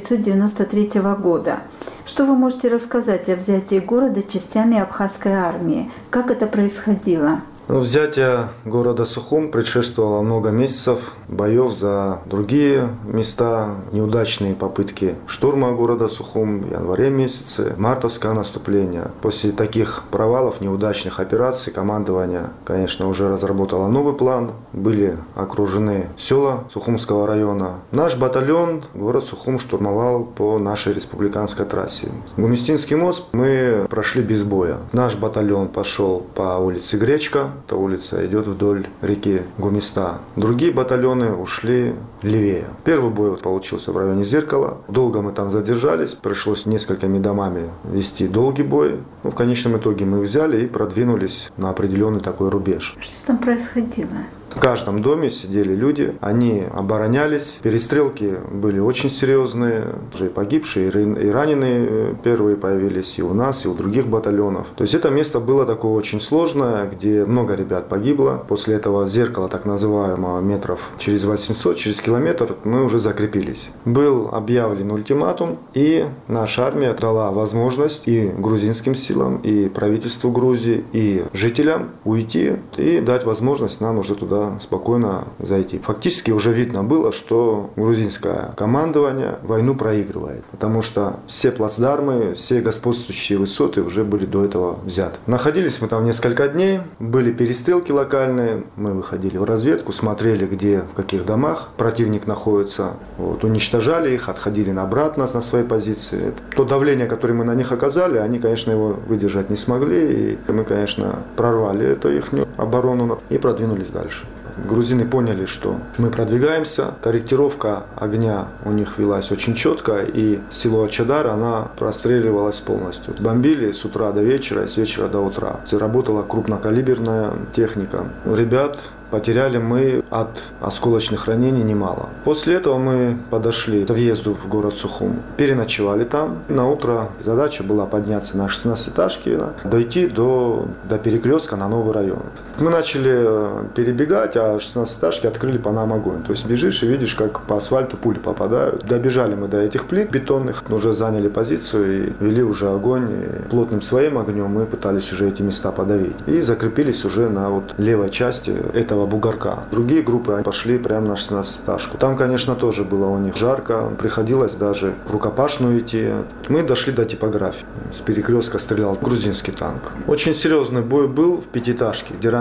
1993 года. Что вы можете рассказать о взятии города частями абхазской армии? Как это происходило? Взятие города Сухум предшествовало много месяцев боев за другие места, неудачные попытки штурма города Сухум в январе месяце, мартовское наступление. После таких провалов, неудачных операций, командование, конечно, уже разработало новый план. Были окружены села Сухумского района. Наш батальон город Сухум штурмовал по нашей республиканской трассе. Гумистинский мост мы прошли без боя. Наш батальон пошел по улице Гречка. Эта улица идет вдоль реки Гумиста. Другие батальоны ушли левее. Первый бой получился в районе Зеркала. Долго мы там задержались. Пришлось несколькими домами вести долгий бой. В конечном итоге мы их взяли и продвинулись на определенный такой рубеж. Что там происходило? В каждом доме сидели люди, они оборонялись. Перестрелки были очень серьезные. Уже погибшие и раненые первые появились и у нас, и у других батальонов. То есть это место было такое очень сложное, где много ребят погибло. После этого Зеркала, так называемого, метров через 800, через километр, мы уже закрепились. Был объявлен ультиматум, и наша армия дала возможность и грузинским силам, и правительству Грузии, и жителям уйти и дать возможность нам уже туда спокойно зайти. Фактически уже видно было, что грузинское командование войну проигрывает, потому что все плацдармы, все господствующие высоты уже были до этого взяты. Находились мы там несколько дней, были перестрелки локальные, мы выходили в разведку, смотрели, где, в каких домах противник находится, уничтожали их, отходили обратно на свои позиции. То давление, которое мы на них оказали, они, конечно, его выдержать не смогли, и мы, конечно, прорвали эту их оборону и продвинулись дальше. Грузины поняли, что мы продвигаемся. Корректировка огня у них велась очень четко, и село Ачадар, она простреливалась полностью. Бомбили с утра до вечера и с вечера до утра. Работала крупнокалиберная техника. Ребят потеряли мы от осколочных ранений немало. После этого мы подошли к въезду в город Сухум, переночевали там. На утро задача была подняться на 16-этажке, дойти до перекрестка на новый район. Мы начали перебегать, а 16-этажки открыли по нам огонь. То есть бежишь и видишь, как по асфальту пули попадают. Добежали мы до этих плит бетонных, уже заняли позицию и вели уже огонь. И плотным своим огнем мы пытались уже эти места подавить. И закрепились уже на левой части этого бугорка. Другие группы пошли прямо на 16-этажку. Там, конечно, тоже было у них жарко. Приходилось даже в рукопашную идти. Мы дошли до типографии. С перекрестка стрелял грузинский танк. Очень серьезный бой был в пятиэтажке, где раньше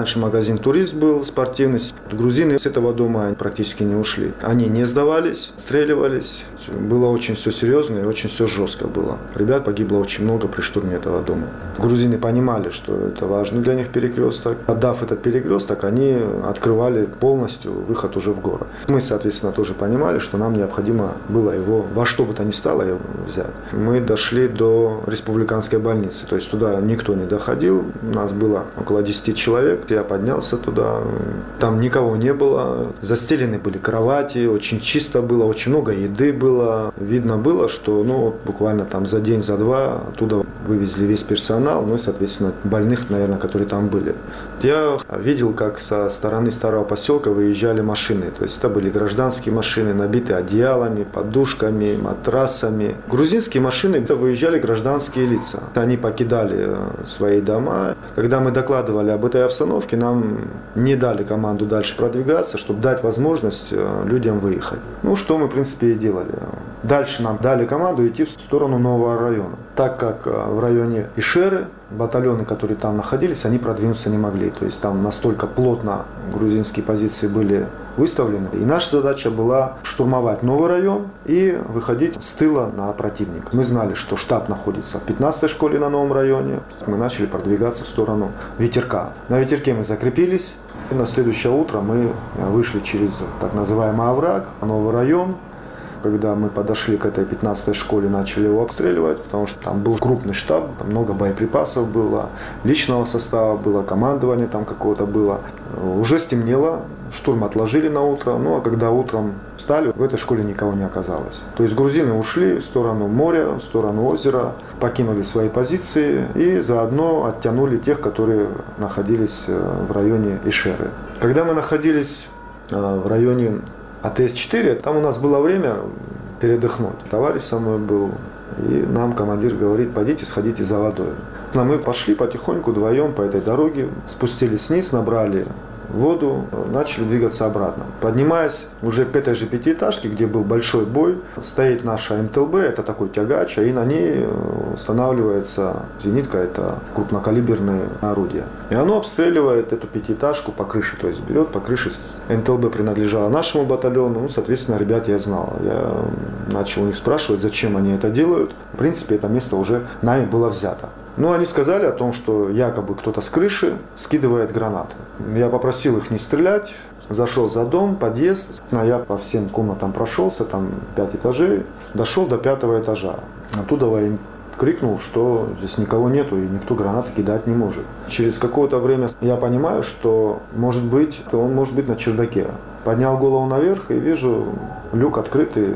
раньше магазин «Турист» был спортивный. Грузины с этого дома практически не ушли. Они не сдавались, стреливались. Было очень все серьезно и очень все жестко было. Ребят погибло очень много при штурме этого дома. Грузины понимали, что это важный для них перекресток. Отдав этот перекресток, они открывали полностью выход уже в город. Мы, соответственно, тоже понимали, что нам необходимо было его во что бы то ни стало взять. Мы дошли до республиканской больницы, то есть туда никто не доходил. У нас было около 10 человек. Я поднялся туда, там никого не было. Застелены были кровати, очень чисто было, очень много еды было. Видно было, что буквально там за день, за два оттуда вывезли весь персонал, и, соответственно, больных, наверное, которые там были. Я видел, как со стороны старого поселка выезжали машины. То есть это были гражданские машины, набитые одеялами, подушками, матрасами. Грузинские машины, это выезжали гражданские лица. Они покидали свои дома. Когда мы докладывали об этой обстановке, нам не дали команду дальше продвигаться, чтобы дать возможность людям выехать. Что мы, в принципе, и делали. Дальше нам дали команду идти в сторону нового района. Так как в районе Ишеры батальоны, которые там находились, они продвинуться не могли. То есть там настолько плотно грузинские позиции были выставлены. И наша задача была штурмовать новый район и выходить с тыла на противника. Мы знали, что штаб находится в 15-й школе на новом районе. Мы начали продвигаться в сторону Ветерка. На Ветерке мы закрепились. И на следующее утро мы вышли через так называемый овраг, новый район. Когда мы подошли к этой 15-й школе, начали его обстреливать, потому что там был крупный штаб, там много боеприпасов было, личного состава было, командование там какого-то было. Уже стемнело, штурм отложили на утро, а когда утром встали, в этой школе никого не оказалось. То есть грузины ушли в сторону моря, в сторону озера, покинули свои позиции и заодно оттянули тех, которые находились в районе Ишеры. Когда мы находились в районе АТС-4, там у нас было время передохнуть. Товарищ со мной был, и нам командир говорит: пойдите, сходите за водой. Мы пошли потихоньку вдвоем по этой дороге, спустились вниз, набрали воду, начали двигаться обратно. Поднимаясь уже к этой же пятиэтажке, где был большой бой, стоит наша МТЛБ, это такой тягач, и на ней устанавливается зенитка, это крупнокалиберное орудие. И оно обстреливает эту пятиэтажку по крыше, то есть берет по крыше. МТЛБ принадлежала нашему батальону, соответственно, ребят я знал. Я начал у них спрашивать, зачем они это делают. В принципе, это место уже нами было взято. Они сказали о том, что якобы кто-то с крыши скидывает гранаты. Я попросил их не стрелять, зашел за дом, подъезд. Я по всем комнатам прошелся, там 5 этажей, дошел до 5-го этажа. Оттуда я им крикнул, что здесь никого нету и никто гранаты кидать не может. Через какое-то время я понимаю, что он может быть на чердаке. Поднял голову наверх и вижу люк открытый,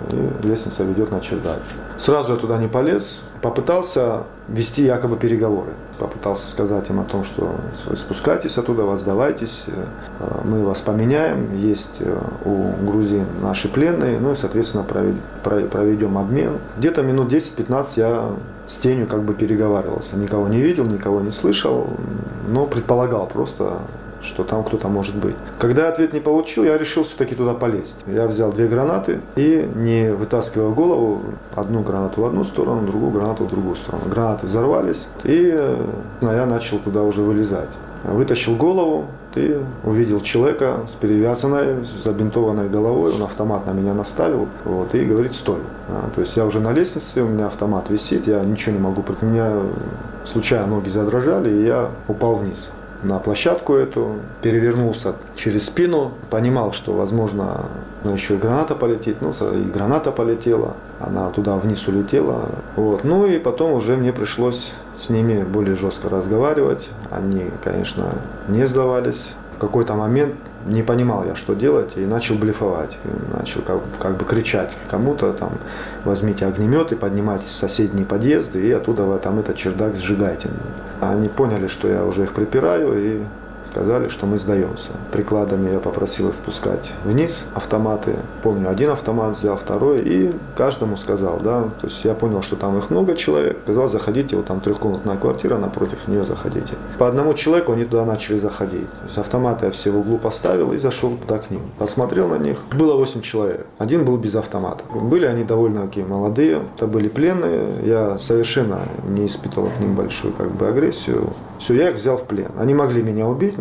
и лестница ведет на чердак. Сразу я туда не полез, попытался вести якобы переговоры. Попытался сказать им о том, что спускайтесь оттуда, вас сдавайтесь, мы вас поменяем, есть у грузин наши пленные, и, соответственно, проведем обмен. Где-то минут 10-15 я с тенью переговаривался. Никого не видел, никого не слышал, но предполагал просто, что там кто-то может быть. Когда ответ не получил, я решил все-таки туда полезть. Я взял 2 гранаты и, не вытаскивая голову, одну гранату в одну сторону, другую гранату в другую сторону. Гранаты взорвались, и я начал туда уже вылезать. Вытащил голову и увидел человека с перевязанной, с забинтованной головой. Он автомат на меня наставил и говорит: стой. То есть я уже на лестнице, у меня автомат висит, я ничего не могу. У меня случайно ноги задрожали, и я упал вниз на площадку эту, перевернулся через спину, понимал, что, возможно, еще и граната полетит, и граната полетела, она туда вниз улетела. И потом уже мне пришлось с ними более жестко разговаривать, они, конечно, не сдавались. В какой-то момент не понимал я, что делать, и начал блефовать, начал кричать кому-то, возьмите огнеметы, поднимайтесь в соседние подъезды и оттуда этот чердак сжигайте. Они поняли, что я уже их припираю, и сказали, что мы сдаемся. Прикладами я попросил их спускать вниз автоматы. Помню, один автомат взял, второй, и каждому сказал, то есть я понял, что там их много человек. Сказал: заходите, там 3-комнатная квартира, напротив нее заходите. По одному человеку они туда начали заходить. То есть автоматы я все в углу поставил и зашел туда к ним. Посмотрел на них. Было 8 человек. Один был без автомата. Были они довольно такие молодые, это были пленные. Я совершенно не испытывал к ним большую агрессию. Все, я их взял в плен. Они могли меня убить,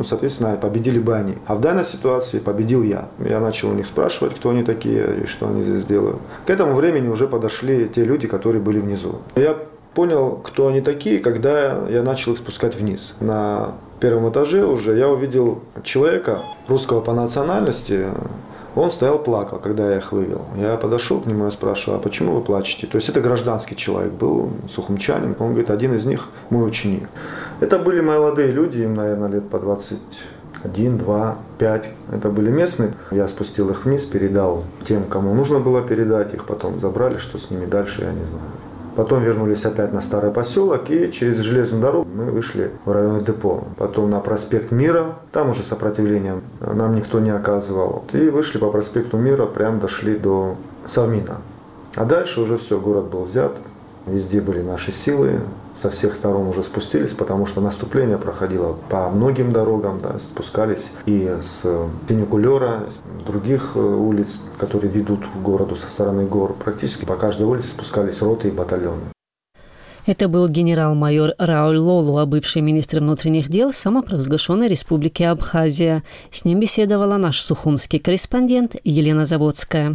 соответственно, победили бы они. А в данной ситуации победил я. Я начал у них спрашивать, кто они такие и что они здесь делают. К этому времени уже подошли те люди, которые были внизу. Я понял, кто они такие, когда я начал их спускать вниз. На первом этаже уже я увидел человека русского по национальности. Он стоял, плакал, когда я их вывел. Я подошел к нему и спрашиваю, а почему вы плачете? То есть это гражданский человек был, сухумчанин. Он говорит, один из них мой ученик. Это были молодые люди, им, наверное, лет по 21, 2, 5. Это были местные. Я спустил их вниз, передал тем, кому нужно было передать. Их потом забрали, что с ними дальше, я не знаю. Потом вернулись опять на старый поселок и через железную дорогу мы вышли в районное депо. Потом на проспект Мира, там уже сопротивления нам никто не оказывал. И вышли по проспекту Мира, прям дошли до Совмина. А дальше уже все, город был взят. Везде были наши силы, со всех сторон уже спустились, потому что наступление проходило по многим дорогам, да, спускались и с фуникулера, с других улиц, которые ведут к городу со стороны гор. Практически по каждой улице спускались роты и батальоны. Это был генерал-майор Рауль Лолуа, бывший министр внутренних дел самопровозглашенной республики Абхазия. С ним беседовала наш сухумский корреспондент Елена Заводская.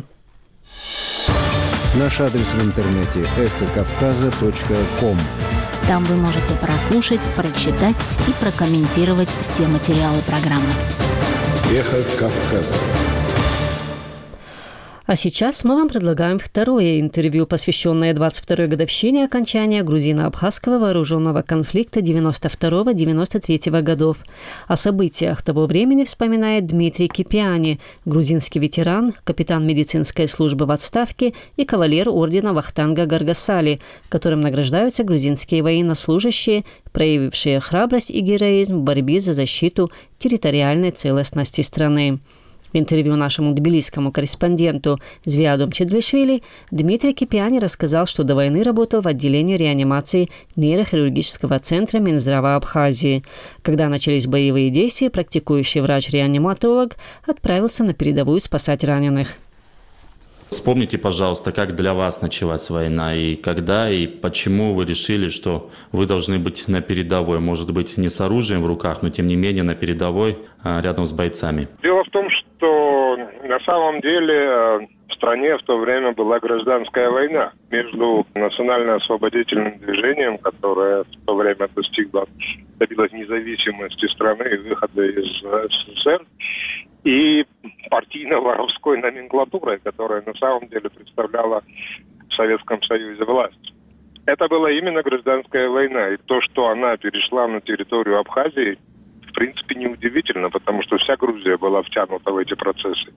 Наш адрес в интернете эхокавказа.ком. Там вы можете прослушать, прочитать и прокомментировать все материалы программы. Эхо Кавказа. А сейчас мы вам предлагаем второе интервью, посвященное 22-й годовщине окончания грузино-абхазского вооруженного конфликта 92-93 годов. О событиях того времени вспоминает Дмитрий Кипиани, грузинский ветеран, капитан медицинской службы в отставке и кавалер ордена Вахтанга Гаргасали, которым награждаются грузинские военнослужащие, проявившие храбрость и героизм в борьбе за защиту территориальной целостности страны. В интервью нашему тбилисскому корреспонденту Звиаду Мчедлишвили Дмитрий Кипиани рассказал, что до войны работал в отделении реанимации нейрохирургического центра Минздрава Абхазии. Когда начались боевые действия, практикующий врач-реаниматолог отправился на передовую спасать раненых. Вспомните, пожалуйста, как для вас началась война, и когда, и почему вы решили, что вы должны быть на передовой, может быть, не с оружием в руках, но тем не менее на передовой, рядом с бойцами? Дело в том, что на самом деле в стране в то время была гражданская война между национально-освободительным движением, которое в то время добилось независимости страны и выхода из СССР, и партийно-воровской номенклатурой, которая на самом деле представляла в Советском Союзе власть. Это была именно гражданская война. И то, что она перешла на территорию Абхазии, в принципе, неудивительно, потому что вся Грузия была втянута в эти процессы.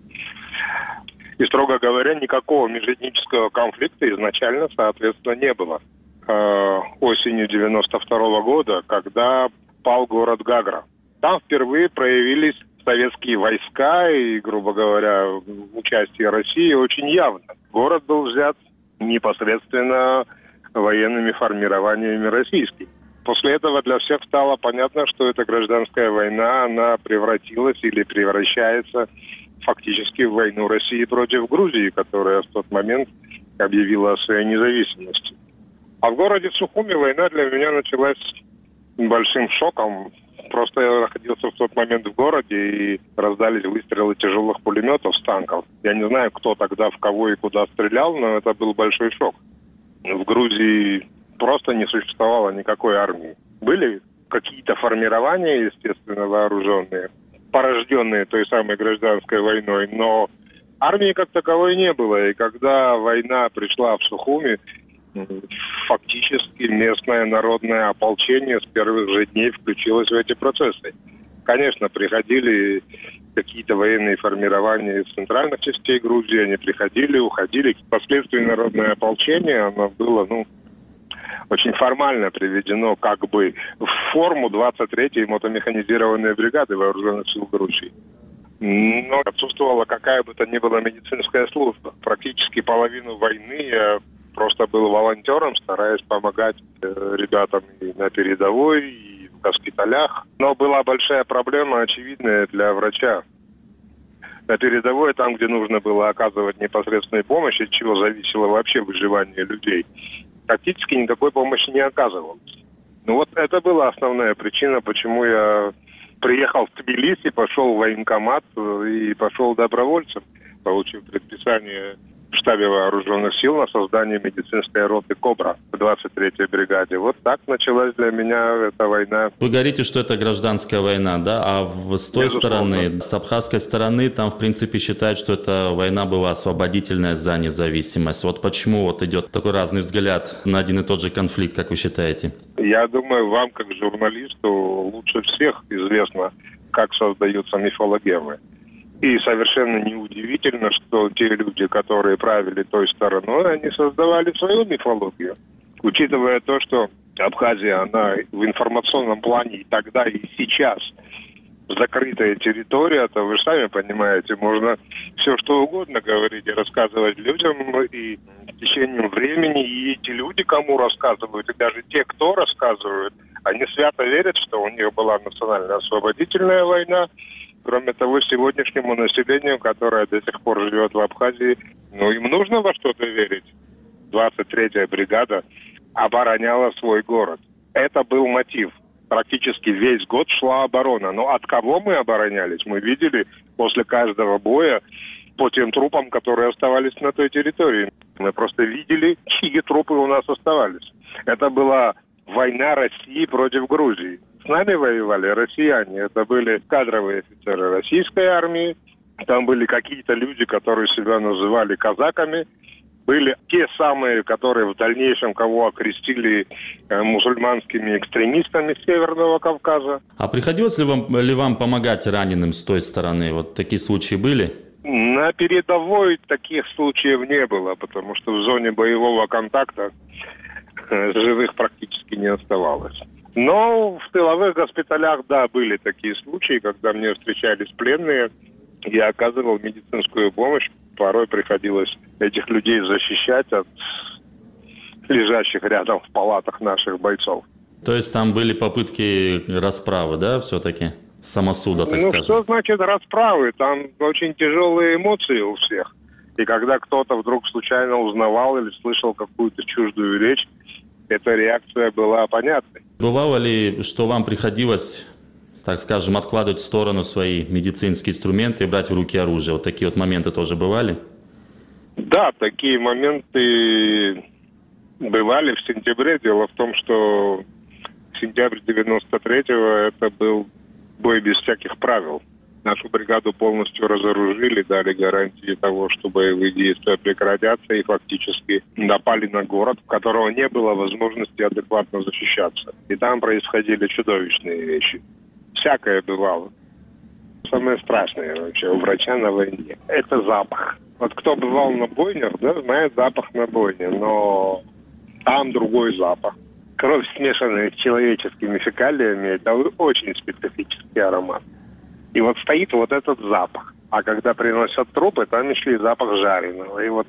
И, строго говоря, никакого межэтнического конфликта изначально, соответственно, не было. Осенью 92 года, когда пал город Гагра. Там впервые проявились советские войска и, грубо говоря, участие России очень явно. Город был взят непосредственно военными формированиями российскими. После этого для всех стало понятно, что эта гражданская война, она превратилась или превращается фактически в войну России против Грузии, которая в тот момент объявила о своей независимости. А в городе Сухуми война для меня началась большим шоком. Просто я находился в тот момент в городе, и раздались выстрелы тяжелых пулеметов с танков. Я не знаю, кто тогда в кого и куда стрелял, но это был большой шок. В Грузии просто не существовало никакой армии. Были какие-то формирования, естественно, вооруженные, порожденные той самой гражданской войной, но армии как таковой не было. И когда война пришла в Сухуми, фактически местное народное ополчение с первых же дней включилось в эти процессы. Конечно, приходили какие-то военные формирования из центральных частей Грузии, они приходили, уходили. Впоследствии народное ополчение, оно было, очень формально приведено как бы в форму 23-й мотомеханизированной бригады вооруженных сил Грузии. Но отсутствовала какая бы то ни была медицинская служба. Практически половину войны я просто был волонтером, стараясь помогать ребятам и на передовой, и в госпиталях. Но была большая проблема, очевидная для врача. На передовой, там, где нужно было оказывать непосредственную помощь, от чего зависело вообще выживание людей, практически никакой помощи не оказывалось. Это была основная причина, почему я приехал в Тбилиси, пошел в военкомат и пошел добровольцем, получив предписание в штабе вооруженных сил на создание медицинской роты «Кобра» в 23-й бригаде. Вот так началась для меня эта война. Вы говорите, что это гражданская война, да? А с той стороны, с абхазской стороны, там, в принципе, считают, что эта война была освободительная за независимость. Вот почему вот идет такой разный взгляд на один и тот же конфликт, как вы считаете? Я думаю, вам, как журналисту, лучше всех известно, как создаются мифологемы. И совершенно неудивительно, что те люди, которые правили той стороной, они создавали свою мифологию. Учитывая то, что Абхазия, она в информационном плане и тогда, и сейчас закрытая территория, то вы же сами понимаете, можно все что угодно говорить и рассказывать людям, и с течением времени, и эти люди, кому рассказывают, и даже те, кто рассказывают, они свято верят, что у них была национально-освободительная война. Кроме того, сегодняшнему населению, которое до сих пор живет в Абхазии, им нужно во что-то верить. 23-я бригада обороняла свой город. Это был мотив. Практически весь год шла оборона. Но от кого мы оборонялись? Мы видели после каждого боя по тем трупам, которые оставались на той территории. Мы просто видели, чьи трупы у нас оставались. Это была война России против Грузии. С нами воевали россияне. Это были кадровые офицеры российской армии. Там были какие-то люди, которые себя называли казаками. Были те самые, которые в дальнейшем кого окрестили мусульманскими экстремистами Северного Кавказа. А приходилось ли вам помогать раненым с той стороны? Вот такие случаи были? На передовой таких случаев не было, потому что в зоне боевого контакта живых практически не оставалось. Но в тыловых госпиталях, да, были такие случаи, когда мне встречались пленные, я оказывал медицинскую помощь. Порой приходилось этих людей защищать от лежащих рядом в палатах наших бойцов. То есть там были попытки расправы, да, все-таки? Самосуда, так скажем? Что значит расправы? Там очень тяжелые эмоции у всех. И когда кто-то вдруг случайно узнавал или слышал какую-то чуждую речь, эта реакция была понятной. Бывало ли, что вам приходилось, так скажем, откладывать в сторону свои медицинские инструменты и брать в руки оружие? Вот такие вот моменты тоже бывали? Да, такие моменты бывали в сентябре. Дело в том, что сентябрь 93-го это был бой без всяких правил. Нашу бригаду полностью разоружили, дали гарантии того, что боевые действия прекратятся, и фактически напали на город, в которого не было возможности адекватно защищаться. И там происходили чудовищные вещи. Всякое бывало. Самое страшное вообще у врача на войне – это запах. Вот кто бывал на бойнях, да, знает запах на бойне, но там другой запах. Кровь, смешанная с человеческими фекалиями, это очень специфический аромат. И вот стоит вот этот запах. А когда приносят трупы, там еще и запах жареного. И вот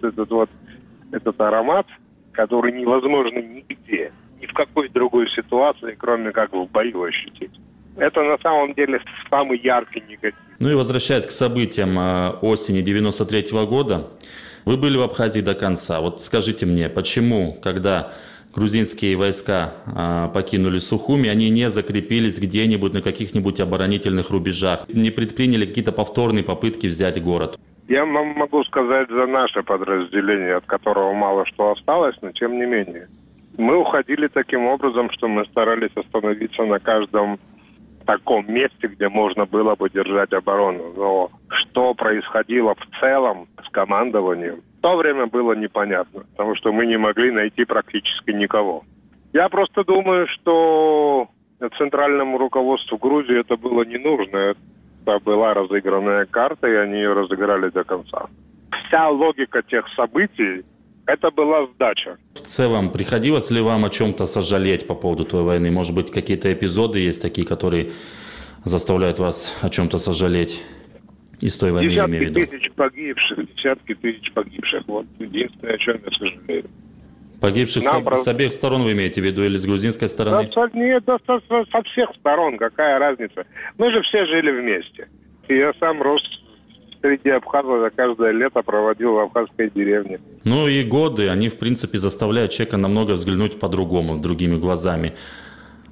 этот аромат, который невозможно нигде, ни в какой другой ситуации, кроме как в бою ощутить. Это на самом деле самый яркий негатив. Ну и возвращаясь к событиям осени 93-го года, вы были в Абхазии до конца. Вот скажите мне, почему, когда грузинские войска покинули Сухуми, они не закрепились где-нибудь на каких-нибудь оборонительных рубежах, не предприняли какие-то повторные попытки взять город? Я вам могу сказать за наше подразделение, от которого мало что осталось, но тем не менее. Мы уходили таким образом, что мы старались остановиться на каждом таком месте, где можно было бы держать оборону. Но что происходило в целом с командованием, в то время было непонятно, потому что мы не могли найти практически никого. Я просто думаю, что центральному руководству Грузии это было не нужно. Это была разыгранная карта, и они ее разыграли до конца. Вся логика тех событий – это была сдача. В целом, приходилось ли вам о чем-то сожалеть по поводу той войны? Может быть, какие-то эпизоды есть такие, которые заставляют вас о чем-то сожалеть? Из той войны, я имею в виду. Десятки тысяч погибших. Вот единственное, о чем я сожалею. Погибших с обеих сторон вы имеете в виду или с грузинской стороны? Нет, со всех сторон. Какая разница? Мы же все жили вместе. И я сам рос среди абхазов, я каждое лето проводил в абхазской деревне. Ну и годы, они в принципе заставляют человека намного взглянуть по-другому, другими глазами.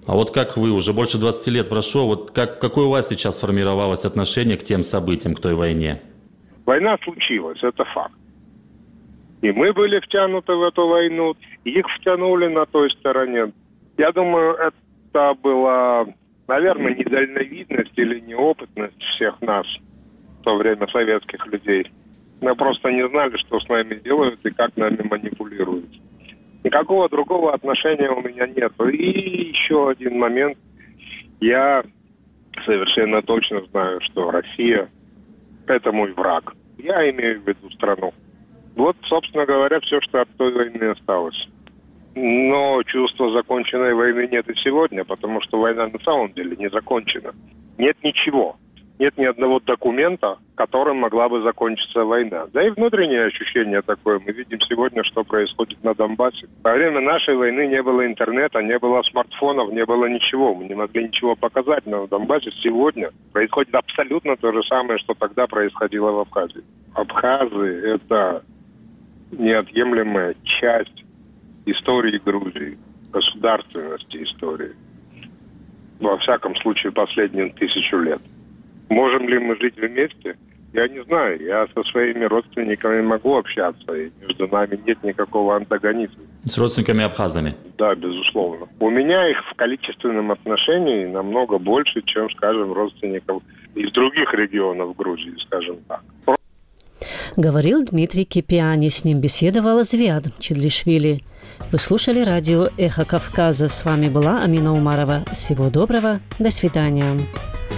А вот как вы, уже больше 20 лет прошло, вот какое у вас сейчас сформировалось отношение к тем событиям, к той войне? Война случилась, это факт. И мы были втянуты в эту войну, их втянули на той стороне. Я думаю, это была, наверное, недальновидность или неопытность всех нас в то время, советских людей. Мы просто не знали, что с нами делают и как нами манипулируют. Никакого другого отношения у меня нет. И еще один момент. Я совершенно точно знаю, что Россия – это мой враг. Я имею в виду страну. Вот, собственно говоря, все, что от той войны осталось. Но чувства законченной войны нет и сегодня, потому что война на самом деле не закончена. Нет ничего. Нет ни одного документа, которым могла бы закончиться война. Да и внутреннее ощущение такое. Мы видим сегодня, что происходит на Донбассе. Во время нашей войны не было интернета, не было смартфонов, не было ничего. Мы не могли ничего показать. Но в Донбассе сегодня происходит абсолютно то же самое, что тогда происходило в Абхазии. Абхазы – это неотъемлемая часть истории Грузии, государственности истории. Во всяком случае, последние 1000 лет. Можем ли мы жить вместе? Я не знаю. Я со своими родственниками могу общаться, и между нами нет никакого антагонизма. С родственниками абхазами? Да, безусловно. У меня их в количественном отношении намного больше, чем, скажем, родственников из других регионов Грузии, скажем так. Говорил Дмитрий Кипиани. С ним беседовала Звиад Чидлишвили. Вы слушали радио «Эхо Кавказа». С вами была Амина Умарова. Всего доброго. До свидания.